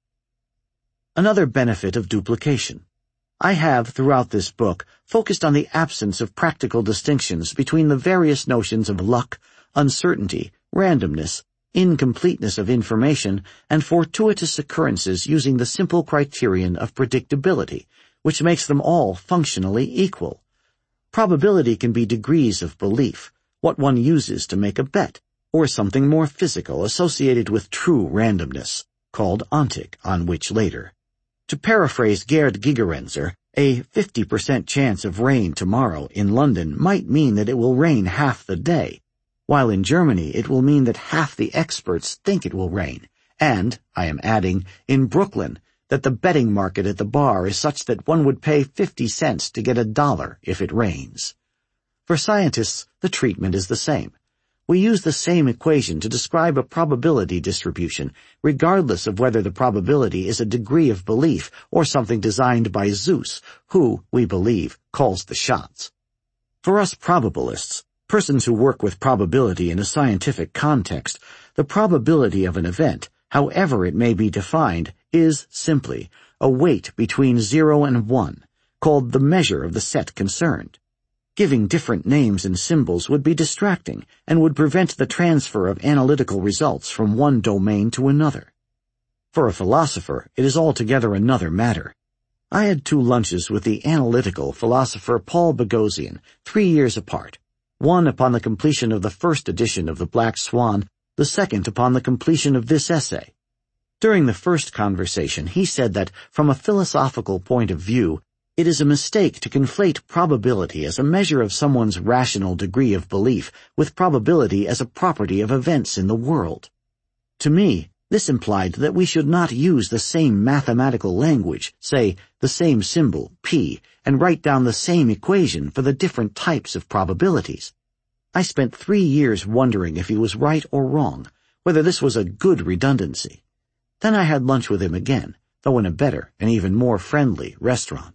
Another benefit of duplication. I have, throughout this book, focused on the absence of practical distinctions between the various notions of luck, uncertainty, randomness, incompleteness of information, and fortuitous occurrences using the simple criterion of predictability, which makes them all functionally equal. Probability can be degrees of belief, what one uses to make a bet, or something more physical associated with true randomness, called ontic, on which later. To paraphrase Gerd Gigerenzer, a fifty percent chance of rain tomorrow in London might mean that it will rain half the day, while in Germany it will mean that half the experts think it will rain, and, I am adding, in Brooklyn, that the betting market at the bar is such that one would pay fifty cents to get a dollar if it rains. For scientists, the treatment is the same. We use the same equation to describe a probability distribution, regardless of whether the probability is a degree of belief or something designed by Zeus, who, we believe, calls the shots. For us probabilists, persons who work with probability in a scientific context, the probability of an event, however it may be defined, is simply a weight between zero and one, called the measure of the set concerned. Giving different names and symbols would be distracting and would prevent the transfer of analytical results from one domain to another. For a philosopher, it is altogether another matter. I had two lunches with the analytical philosopher Paul Boghossian, three years apart, one upon the completion of the first edition of The Black Swan, the second upon the completion of this essay. During the first conversation, he said that, from a philosophical point of view, it is a mistake to conflate probability as a measure of someone's rational degree of belief with probability as a property of events in the world. To me, this implied that we should not use the same mathematical language, say, the same symbol, p, and write down the same equation for the different types of probabilities. I spent three years wondering if he was right or wrong, whether this was a good redundancy. Then I had lunch with him again, though in a better and even more friendly restaurant.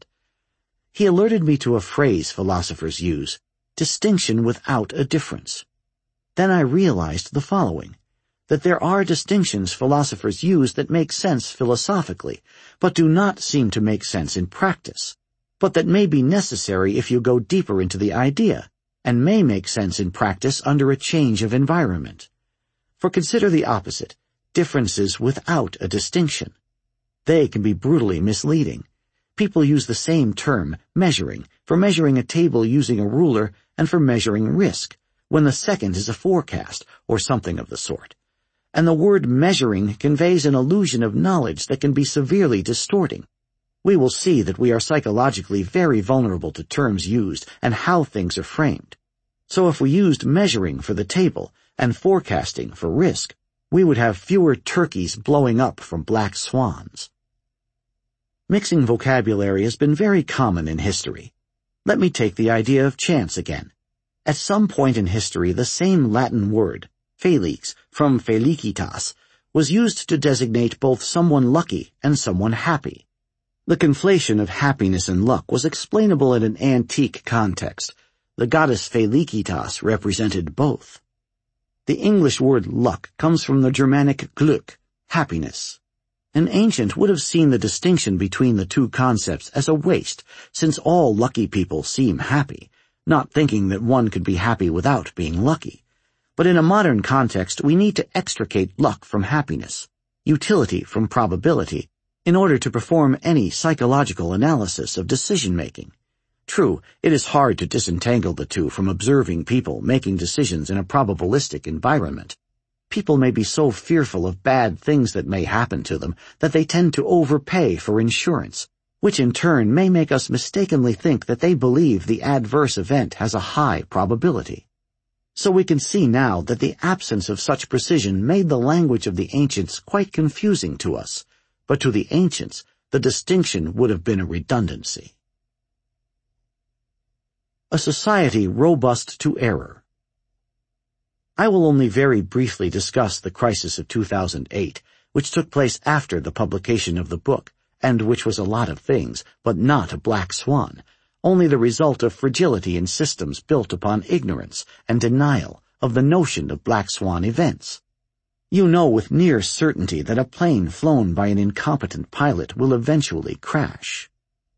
He alerted me to a phrase philosophers use, distinction without a difference. Then I realized the following, that there are distinctions philosophers use that make sense philosophically, but do not seem to make sense in practice, but that may be necessary if you go deeper into the idea, and may make sense in practice under a change of environment. For consider the opposite, differences without a distinction. They can be brutally misleading. People use the same term, measuring, for measuring a table using a ruler, and for measuring risk, when the second is a forecast or something of the sort. And the word measuring conveys an illusion of knowledge that can be severely distorting. We will see that we are psychologically very vulnerable to terms used and how things are framed. So if we used measuring for the table and forecasting for risk, we would have fewer turkeys blowing up from black swans. Mixing vocabulary has been very common in history. Let me take the idea of chance again. At some point in history, the same Latin word, felix, from felicitas, was used to designate both someone lucky and someone happy. The conflation of happiness and luck was explainable in an antique context. The goddess Felicitas represented both. The English word luck comes from the Germanic Glück, happiness. An ancient would have seen the distinction between the two concepts as a waste, since all lucky people seem happy, not thinking that one could be happy without being lucky. But in a modern context, we need to extricate luck from happiness, utility from probability, in order to perform any psychological analysis of decision-making. True, it is hard to disentangle the two from observing people making decisions in a probabilistic environment. People may be so fearful of bad things that may happen to them that they tend to overpay for insurance, which in turn may make us mistakenly think that they believe the adverse event has a high probability. So we can see now that the absence of such precision made the language of the ancients quite confusing to us, but to the ancients the distinction would have been a redundancy. A society robust to error. I will only very briefly discuss the crisis of two thousand eight, which took place after the publication of the book, and which was a lot of things, but not a black swan, only the result of fragility in systems built upon ignorance and denial of the notion of black swan events. You know with near certainty that a plane flown by an incompetent pilot will eventually crash.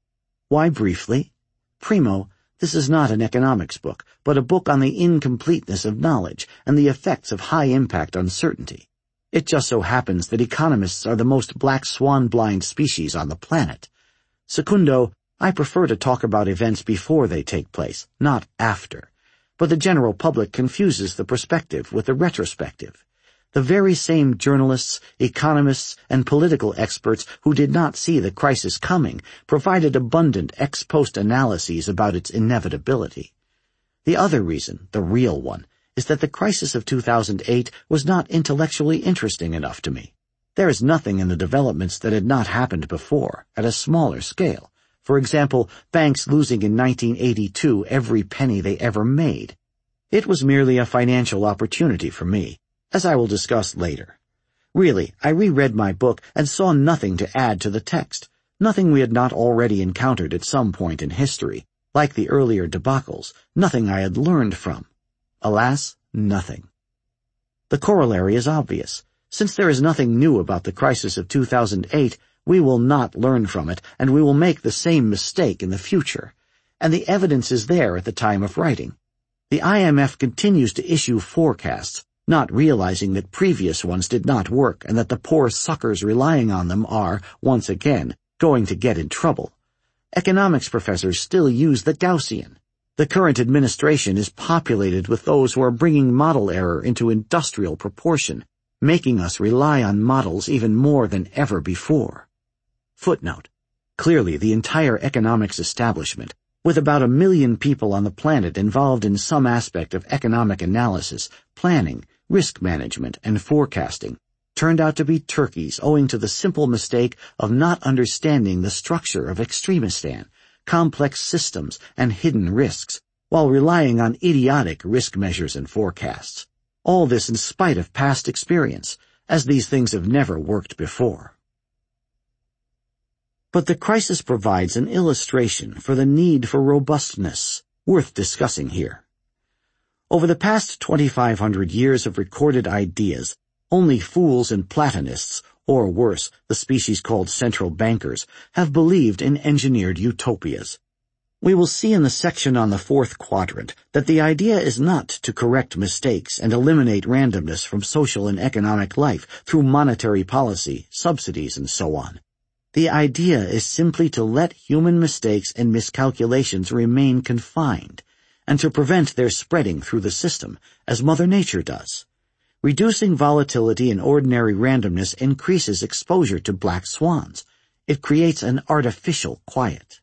Why briefly? Primo, this is not an economics book, but a book on the incompleteness of knowledge and the effects of high-impact uncertainty. It just so happens that economists are the most black swan-blind species on the planet. Secundo, I prefer to talk about events before they take place, not after. But the general public confuses the perspective with the retrospective. The very same journalists, economists, and political experts who did not see the crisis coming provided abundant ex post analyses about its inevitability. The other reason, the real one, is that the crisis of two thousand eight was not intellectually interesting enough to me. There is nothing in the developments that had not happened before, at a smaller scale. For example, banks losing in nineteen eighty-two every penny they ever made. It was merely a financial opportunity for me, as I will discuss later. Really, I reread my book and saw nothing to add to the text, nothing we had not already encountered at some point in history, like the earlier debacles, nothing I had learned from. Alas, nothing. The corollary is obvious. Since there is nothing new about the crisis of two thousand eight, we will not learn from it, and we will make the same mistake in the future. And the evidence is there at the time of writing. The I M F continues to issue forecasts, not realizing that previous ones did not work and that the poor suckers relying on them are, once again, going to get in trouble. Economics professors still use the Gaussian. The current administration is populated with those who are bringing model error into industrial proportion, making us rely on models even more than ever before. Footnote. Clearly, the entire economics establishment, with about a million people on the planet involved in some aspect of economic analysis, planning, risk management, and forecasting, turned out to be turkeys owing to the simple mistake of not understanding the structure of Extremistan, complex systems, and hidden risks, while relying on idiotic risk measures and forecasts. All this in spite of past experience, as these things have never worked before. But the crisis provides an illustration for the need for robustness, worth discussing here. Over the past twenty-five hundred years of recorded ideas, only fools and Platonists, or worse, the species called central bankers, have believed in engineered utopias. We will see in the section on the fourth quadrant that the idea is not to correct mistakes and eliminate randomness from social and economic life through monetary policy, subsidies, and so on. The idea is simply to let human mistakes and miscalculations remain confined, and to prevent their spreading through the system, as Mother Nature does. Reducing volatility and ordinary randomness increases exposure to black swans. It creates an artificial quiet.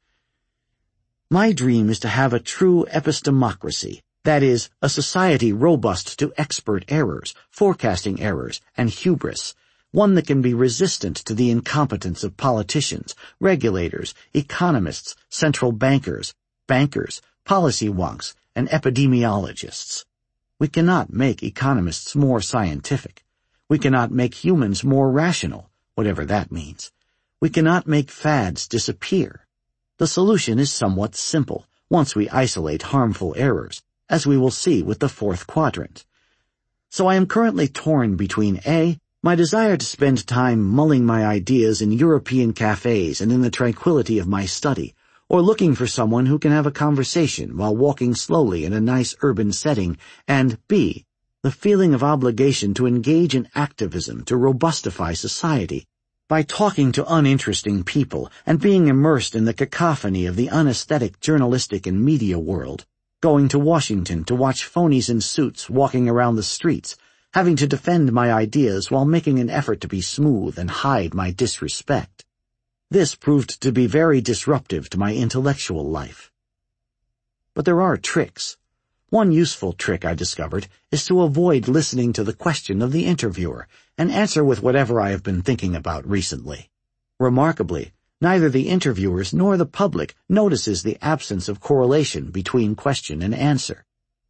My dream is to have a true epistemocracy, that is, a society robust to expert errors, forecasting errors, and hubris, one that can be resistant to the incompetence of politicians, regulators, economists, central bankers, bankers, policy wonks, and epidemiologists. We cannot make economists more scientific. We cannot make humans more rational, whatever that means. We cannot make fads disappear. The solution is somewhat simple once we isolate harmful errors, as we will see with the fourth quadrant. So I am currently torn between A, my desire to spend time mulling my ideas in European cafes and in the tranquility of my study, or looking for someone who can have a conversation while walking slowly in a nice urban setting, and B, the feeling of obligation to engage in activism to robustify society by talking to uninteresting people and being immersed in the cacophony of the unaesthetic journalistic and media world, going to Washington to watch phonies in suits walking around the streets, having to defend my ideas while making an effort to be smooth and hide my disrespect. This proved to be very disruptive to my intellectual life. But there are tricks. One useful trick I discovered is to avoid listening to the question of the interviewer and answer with whatever I have been thinking about recently. Remarkably, neither the interviewers nor the public notices the absence of correlation between question and answer.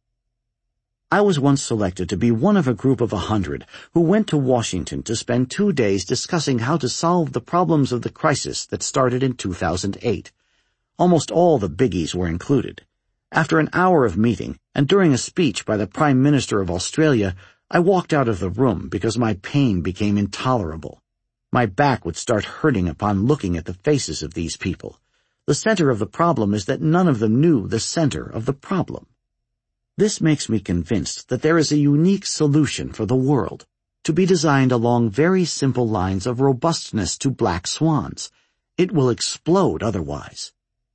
I was once selected to be one of a group of a hundred who went to Washington to spend two days discussing how to solve the problems of the crisis that started in two thousand eight. Almost all the biggies were included. After an hour of meeting, and during a speech by the Prime Minister of Australia, I walked out of the room because my pain became intolerable. My back would start hurting upon looking at the faces of these people. The center of the problem is that none of them knew the center of the problem. This makes me convinced that there is a unique solution for the world, to be designed along very simple lines of robustness to black swans. It will explode otherwise.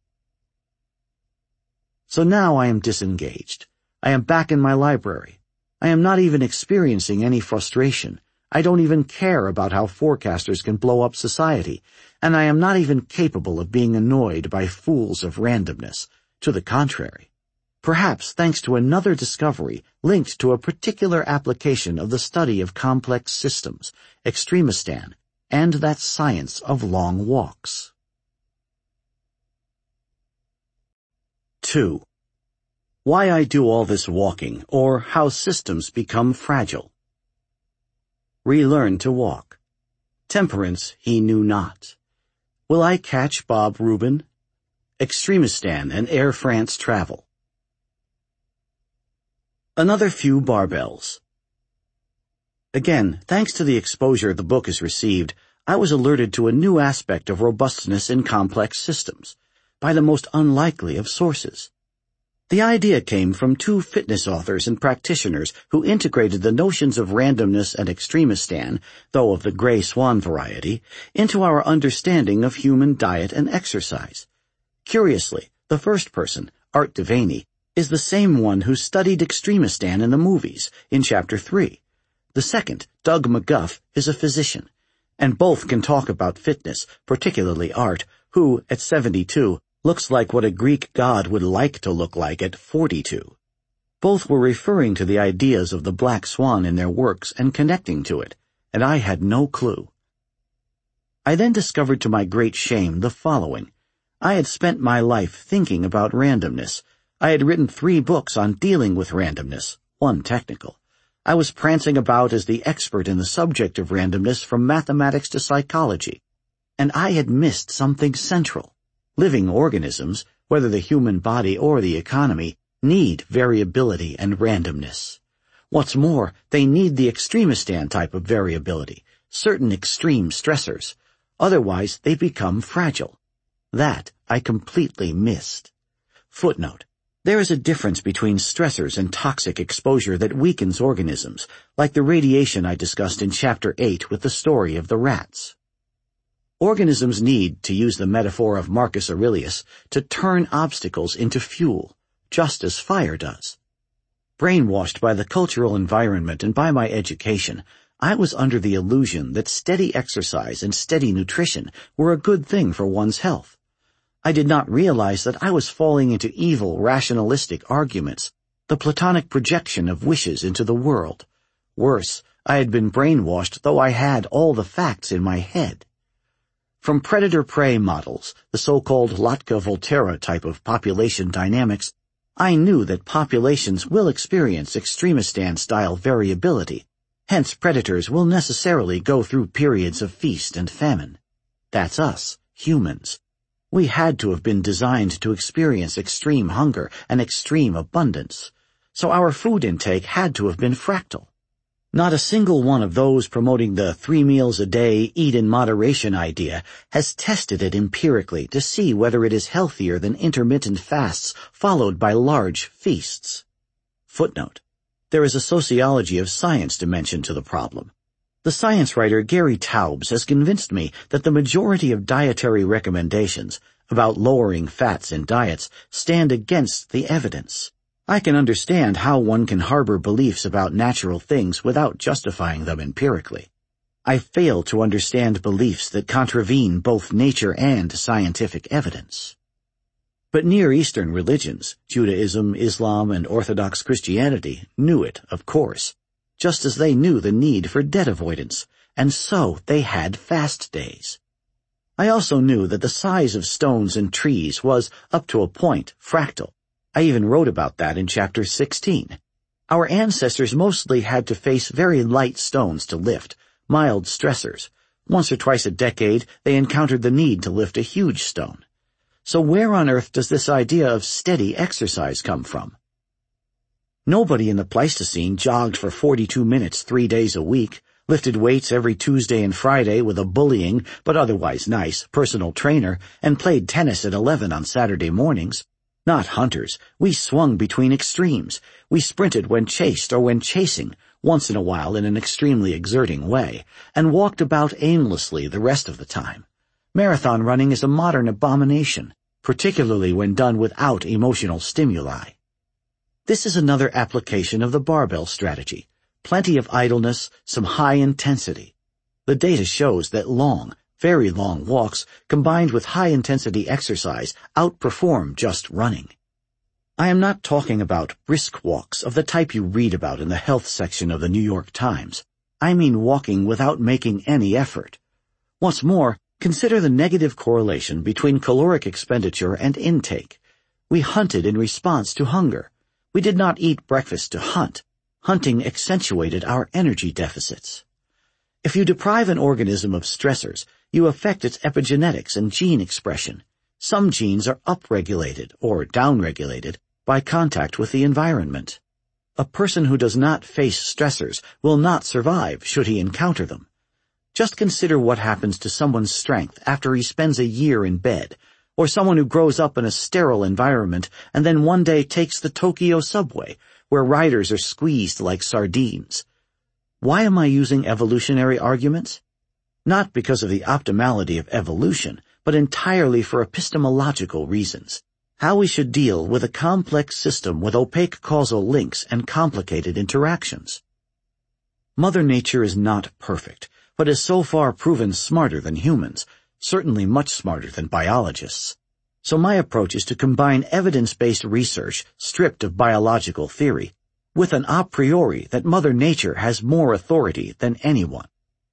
So now I am disengaged. I am back in my library. I am not even experiencing any frustration. I don't even care about how forecasters can blow up society, and I am not even capable of being annoyed by fools of randomness. To the contrary. Perhaps thanks to another discovery linked to a particular application of the study of complex systems, Extremistan, and that science of long walks. two. Why I do all this walking, or how systems become fragile. Relearn to walk. Temperance he knew not. Will I catch Bob Rubin? Extremistan and Air France travel. Another few barbells. Again, thanks to the exposure the book has received, I was alerted to a new aspect of robustness in complex systems, by the most unlikely of sources. The idea came from two fitness authors and practitioners who integrated the notions of randomness and Extremistan, though of the gray swan variety, into our understanding of human diet and exercise. Curiously, the first person, Art Devaney, is the same one who studied Extremistan in the movies, in Chapter three. The second, Doug McGuff, is a physician, and both can talk about fitness, particularly Art, who, at seventy-two, looks like what a Greek god would like to look like at forty-two. Both were referring to the ideas of the black swan in their works and connecting to it, and I had no clue. I then discovered to my great shame the following. I had spent my life thinking about randomness. I had written three books on dealing with randomness, one technical. I was prancing about as the expert in the subject of randomness from mathematics to psychology. And I had missed something central. Living organisms, whether the human body or the economy, need variability and randomness. What's more, they need the Extremistan type of variability, certain extreme stressors. Otherwise, they become fragile. That I completely missed. Footnote. There is a difference between stressors and toxic exposure that weakens organisms, like the radiation I discussed in Chapter eight with the story of the rats. Organisms need, to use the metaphor of Marcus Aurelius, to turn obstacles into fuel, just as fire does. Brainwashed by the cultural environment and by my education, I was under the illusion that steady exercise and steady nutrition were a good thing for one's health. I did not realize that I was falling into evil, rationalistic arguments, the Platonic projection of wishes into the world. Worse, I had been brainwashed, though I had all the facts in my head. From predator-prey models, the so-called Lotka-Volterra type of population dynamics, I knew that populations will experience Extremistan-style variability. Hence, predators will necessarily go through periods of feast and famine. That's us, humans. We had to have been designed to experience extreme hunger and extreme abundance, so our food intake had to have been fractal. Not a single one of those promoting the three meals a day, eat in moderation idea has tested it empirically to see whether it is healthier than intermittent fasts followed by large feasts. Footnote. There is a sociology of science dimension to the problem. The science writer Gary Taubes has convinced me that the majority of dietary recommendations about lowering fats in diets stand against the evidence. I can understand how one can harbor beliefs about natural things without justifying them empirically. I fail to understand beliefs that contravene both nature and scientific evidence. But Near Eastern religions, Judaism, Islam, and Orthodox Christianity, knew it, of course, just as they knew the need for debt avoidance, and so they had fast days. I also knew that the size of stones and trees was, up to a point, fractal. I even wrote about that in chapter sixteen. Our ancestors mostly had to face very light stones to lift, mild stressors. Once or twice a decade, they encountered the need to lift a huge stone. So where on earth does this idea of steady exercise come from? Nobody in the Pleistocene jogged for forty-two minutes three days a week, lifted weights every Tuesday and Friday with a bullying, but otherwise nice, personal trainer, and played tennis at eleven on Saturday mornings. Not hunters. We swung between extremes. We sprinted when chased or when chasing, once in a while in an extremely exerting way, and walked about aimlessly the rest of the time. Marathon running is a modern abomination, particularly when done without emotional stimuli. This is another application of the barbell strategy. Plenty of idleness, some high intensity. The data shows that long, very long walks combined with high-intensity exercise outperform just running. I am not talking about brisk walks of the type you read about in the health section of the New York Times. I mean walking without making any effort. What's more, consider the negative correlation between caloric expenditure and intake. We hunted in response to hunger. We did not eat breakfast to hunt. Hunting accentuated our energy deficits. If you deprive an organism of stressors, you affect its epigenetics and gene expression. Some genes are upregulated or downregulated by contact with the environment. A person who does not face stressors will not survive should he encounter them. Just consider what happens to someone's strength after he spends a year in bed, or someone who grows up in a sterile environment and then one day takes the Tokyo subway, where riders are squeezed like sardines. Why am I using evolutionary arguments? Not because of the optimality of evolution, but entirely for epistemological reasons. How we should deal with a complex system with opaque causal links and complicated interactions. Mother Nature is not perfect, but has so far proven smarter than humans, certainly much smarter than biologists. So my approach is to combine evidence-based research, stripped of biological theory, with an a priori that Mother Nature has more authority than anyone.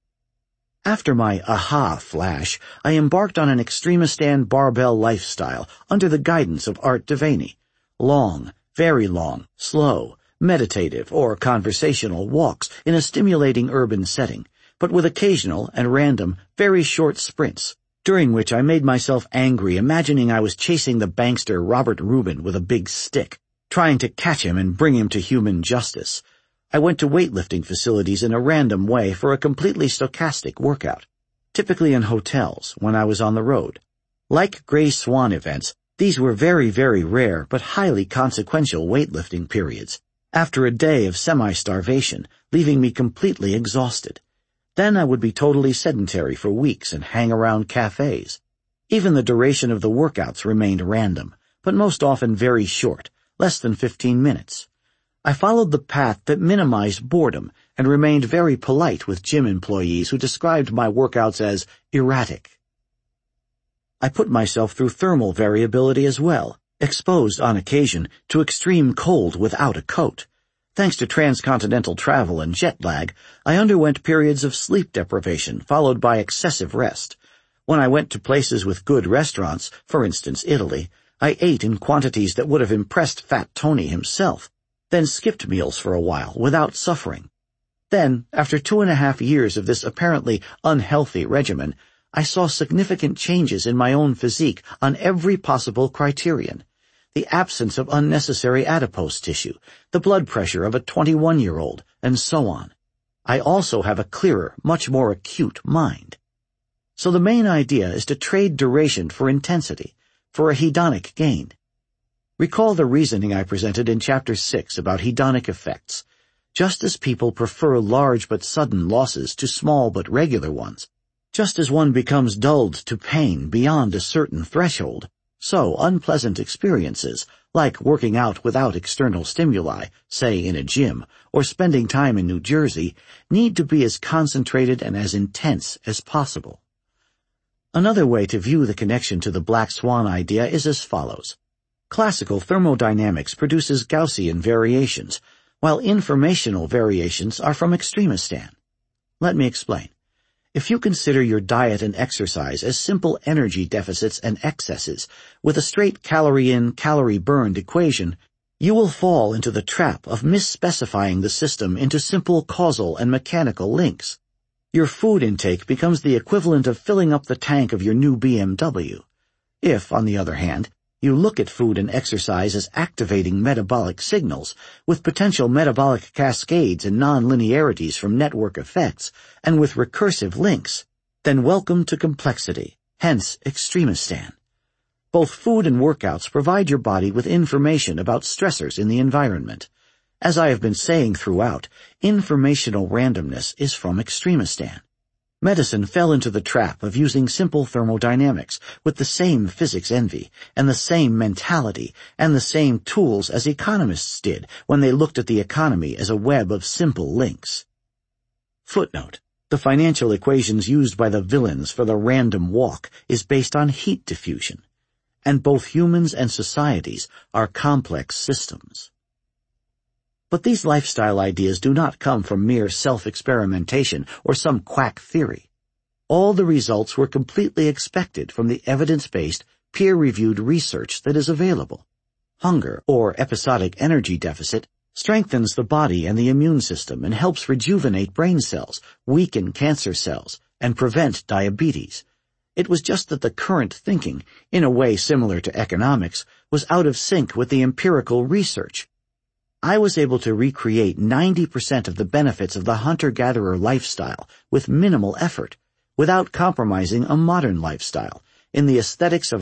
After my aha flash, I embarked on an Extremistan barbell lifestyle under the guidance of Art Devaney. Long, very long, slow, meditative, or conversational walks in a stimulating urban setting, but with occasional and random, very short sprints, during which I made myself angry imagining I was chasing the bankster Robert Rubin with a big stick, trying to catch him and bring him to human justice. I went to weightlifting facilities in a random way for a completely stochastic workout, typically in hotels when I was on the road. Like Gray Swan events, these were very, very rare but highly consequential weightlifting periods, after a day of semi-starvation, leaving me completely exhausted. Then I would be totally sedentary for weeks and hang around cafes. Even the duration of the workouts remained random, but most often very short, less than fifteen minutes. I followed the path that minimized boredom and remained very polite with gym employees who described my workouts as erratic. I put myself through thermal variability as well, exposed on occasion to extreme cold without a coat. Thanks to transcontinental travel and jet lag, I underwent periods of sleep deprivation followed by excessive rest. When I went to places with good restaurants, for instance Italy, I ate in quantities that would have impressed Fat Tony himself, then skipped meals for a while without suffering. Then, after two and a half years of this apparently unhealthy regimen, I saw significant changes in my own physique on every possible criterion. The absence of unnecessary adipose tissue, the blood pressure of a twenty-one-year-old, and so on. I also have a clearer, much more acute mind. So the main idea is to trade duration for intensity, for a hedonic gain. Recall the reasoning I presented in Chapter six about hedonic effects. Just as people prefer large but sudden losses to small but regular ones, just as one becomes dulled to pain beyond a certain threshold, so unpleasant experiences, like working out without external stimuli, say in a gym, or spending time in New Jersey, need to be as concentrated and as intense as possible. Another way to view the connection to the black swan idea is as follows. Classical thermodynamics produces Gaussian variations, while informational variations are from Extremistan. Let me explain. If you consider your diet and exercise as simple energy deficits and excesses, with a straight calorie-in, calorie-burned equation, you will fall into the trap of misspecifying the system into simple causal and mechanical links. Your food intake becomes the equivalent of filling up the tank of your new B M W. If, on the other hand, you look at food and exercise as activating metabolic signals, with potential metabolic cascades and non-linearities from network effects, and with recursive links, then welcome to complexity, hence Extremistan. Both food and workouts provide your body with information about stressors in the environment. As I have been saying throughout, informational randomness is from Extremistan. Medicine fell into the trap of using simple thermodynamics with the same physics envy and the same mentality and the same tools as economists did when they looked at the economy as a web of simple links. Footnote: the financial equations used by the villains for the random walk is based on heat diffusion, and both humans and societies are complex systems. But these lifestyle ideas do not come from mere self-experimentation or some quack theory. All the results were completely expected from the evidence-based, peer-reviewed research that is available. Hunger, or episodic energy deficit, strengthens the body and the immune system and helps rejuvenate brain cells, weaken cancer cells, and prevent diabetes. It was just that the current thinking, in a way similar to economics, was out of sync with the empirical research. I was able to recreate ninety percent of the benefits of the hunter-gatherer lifestyle with minimal effort, without compromising a modern lifestyle, in the aesthetics of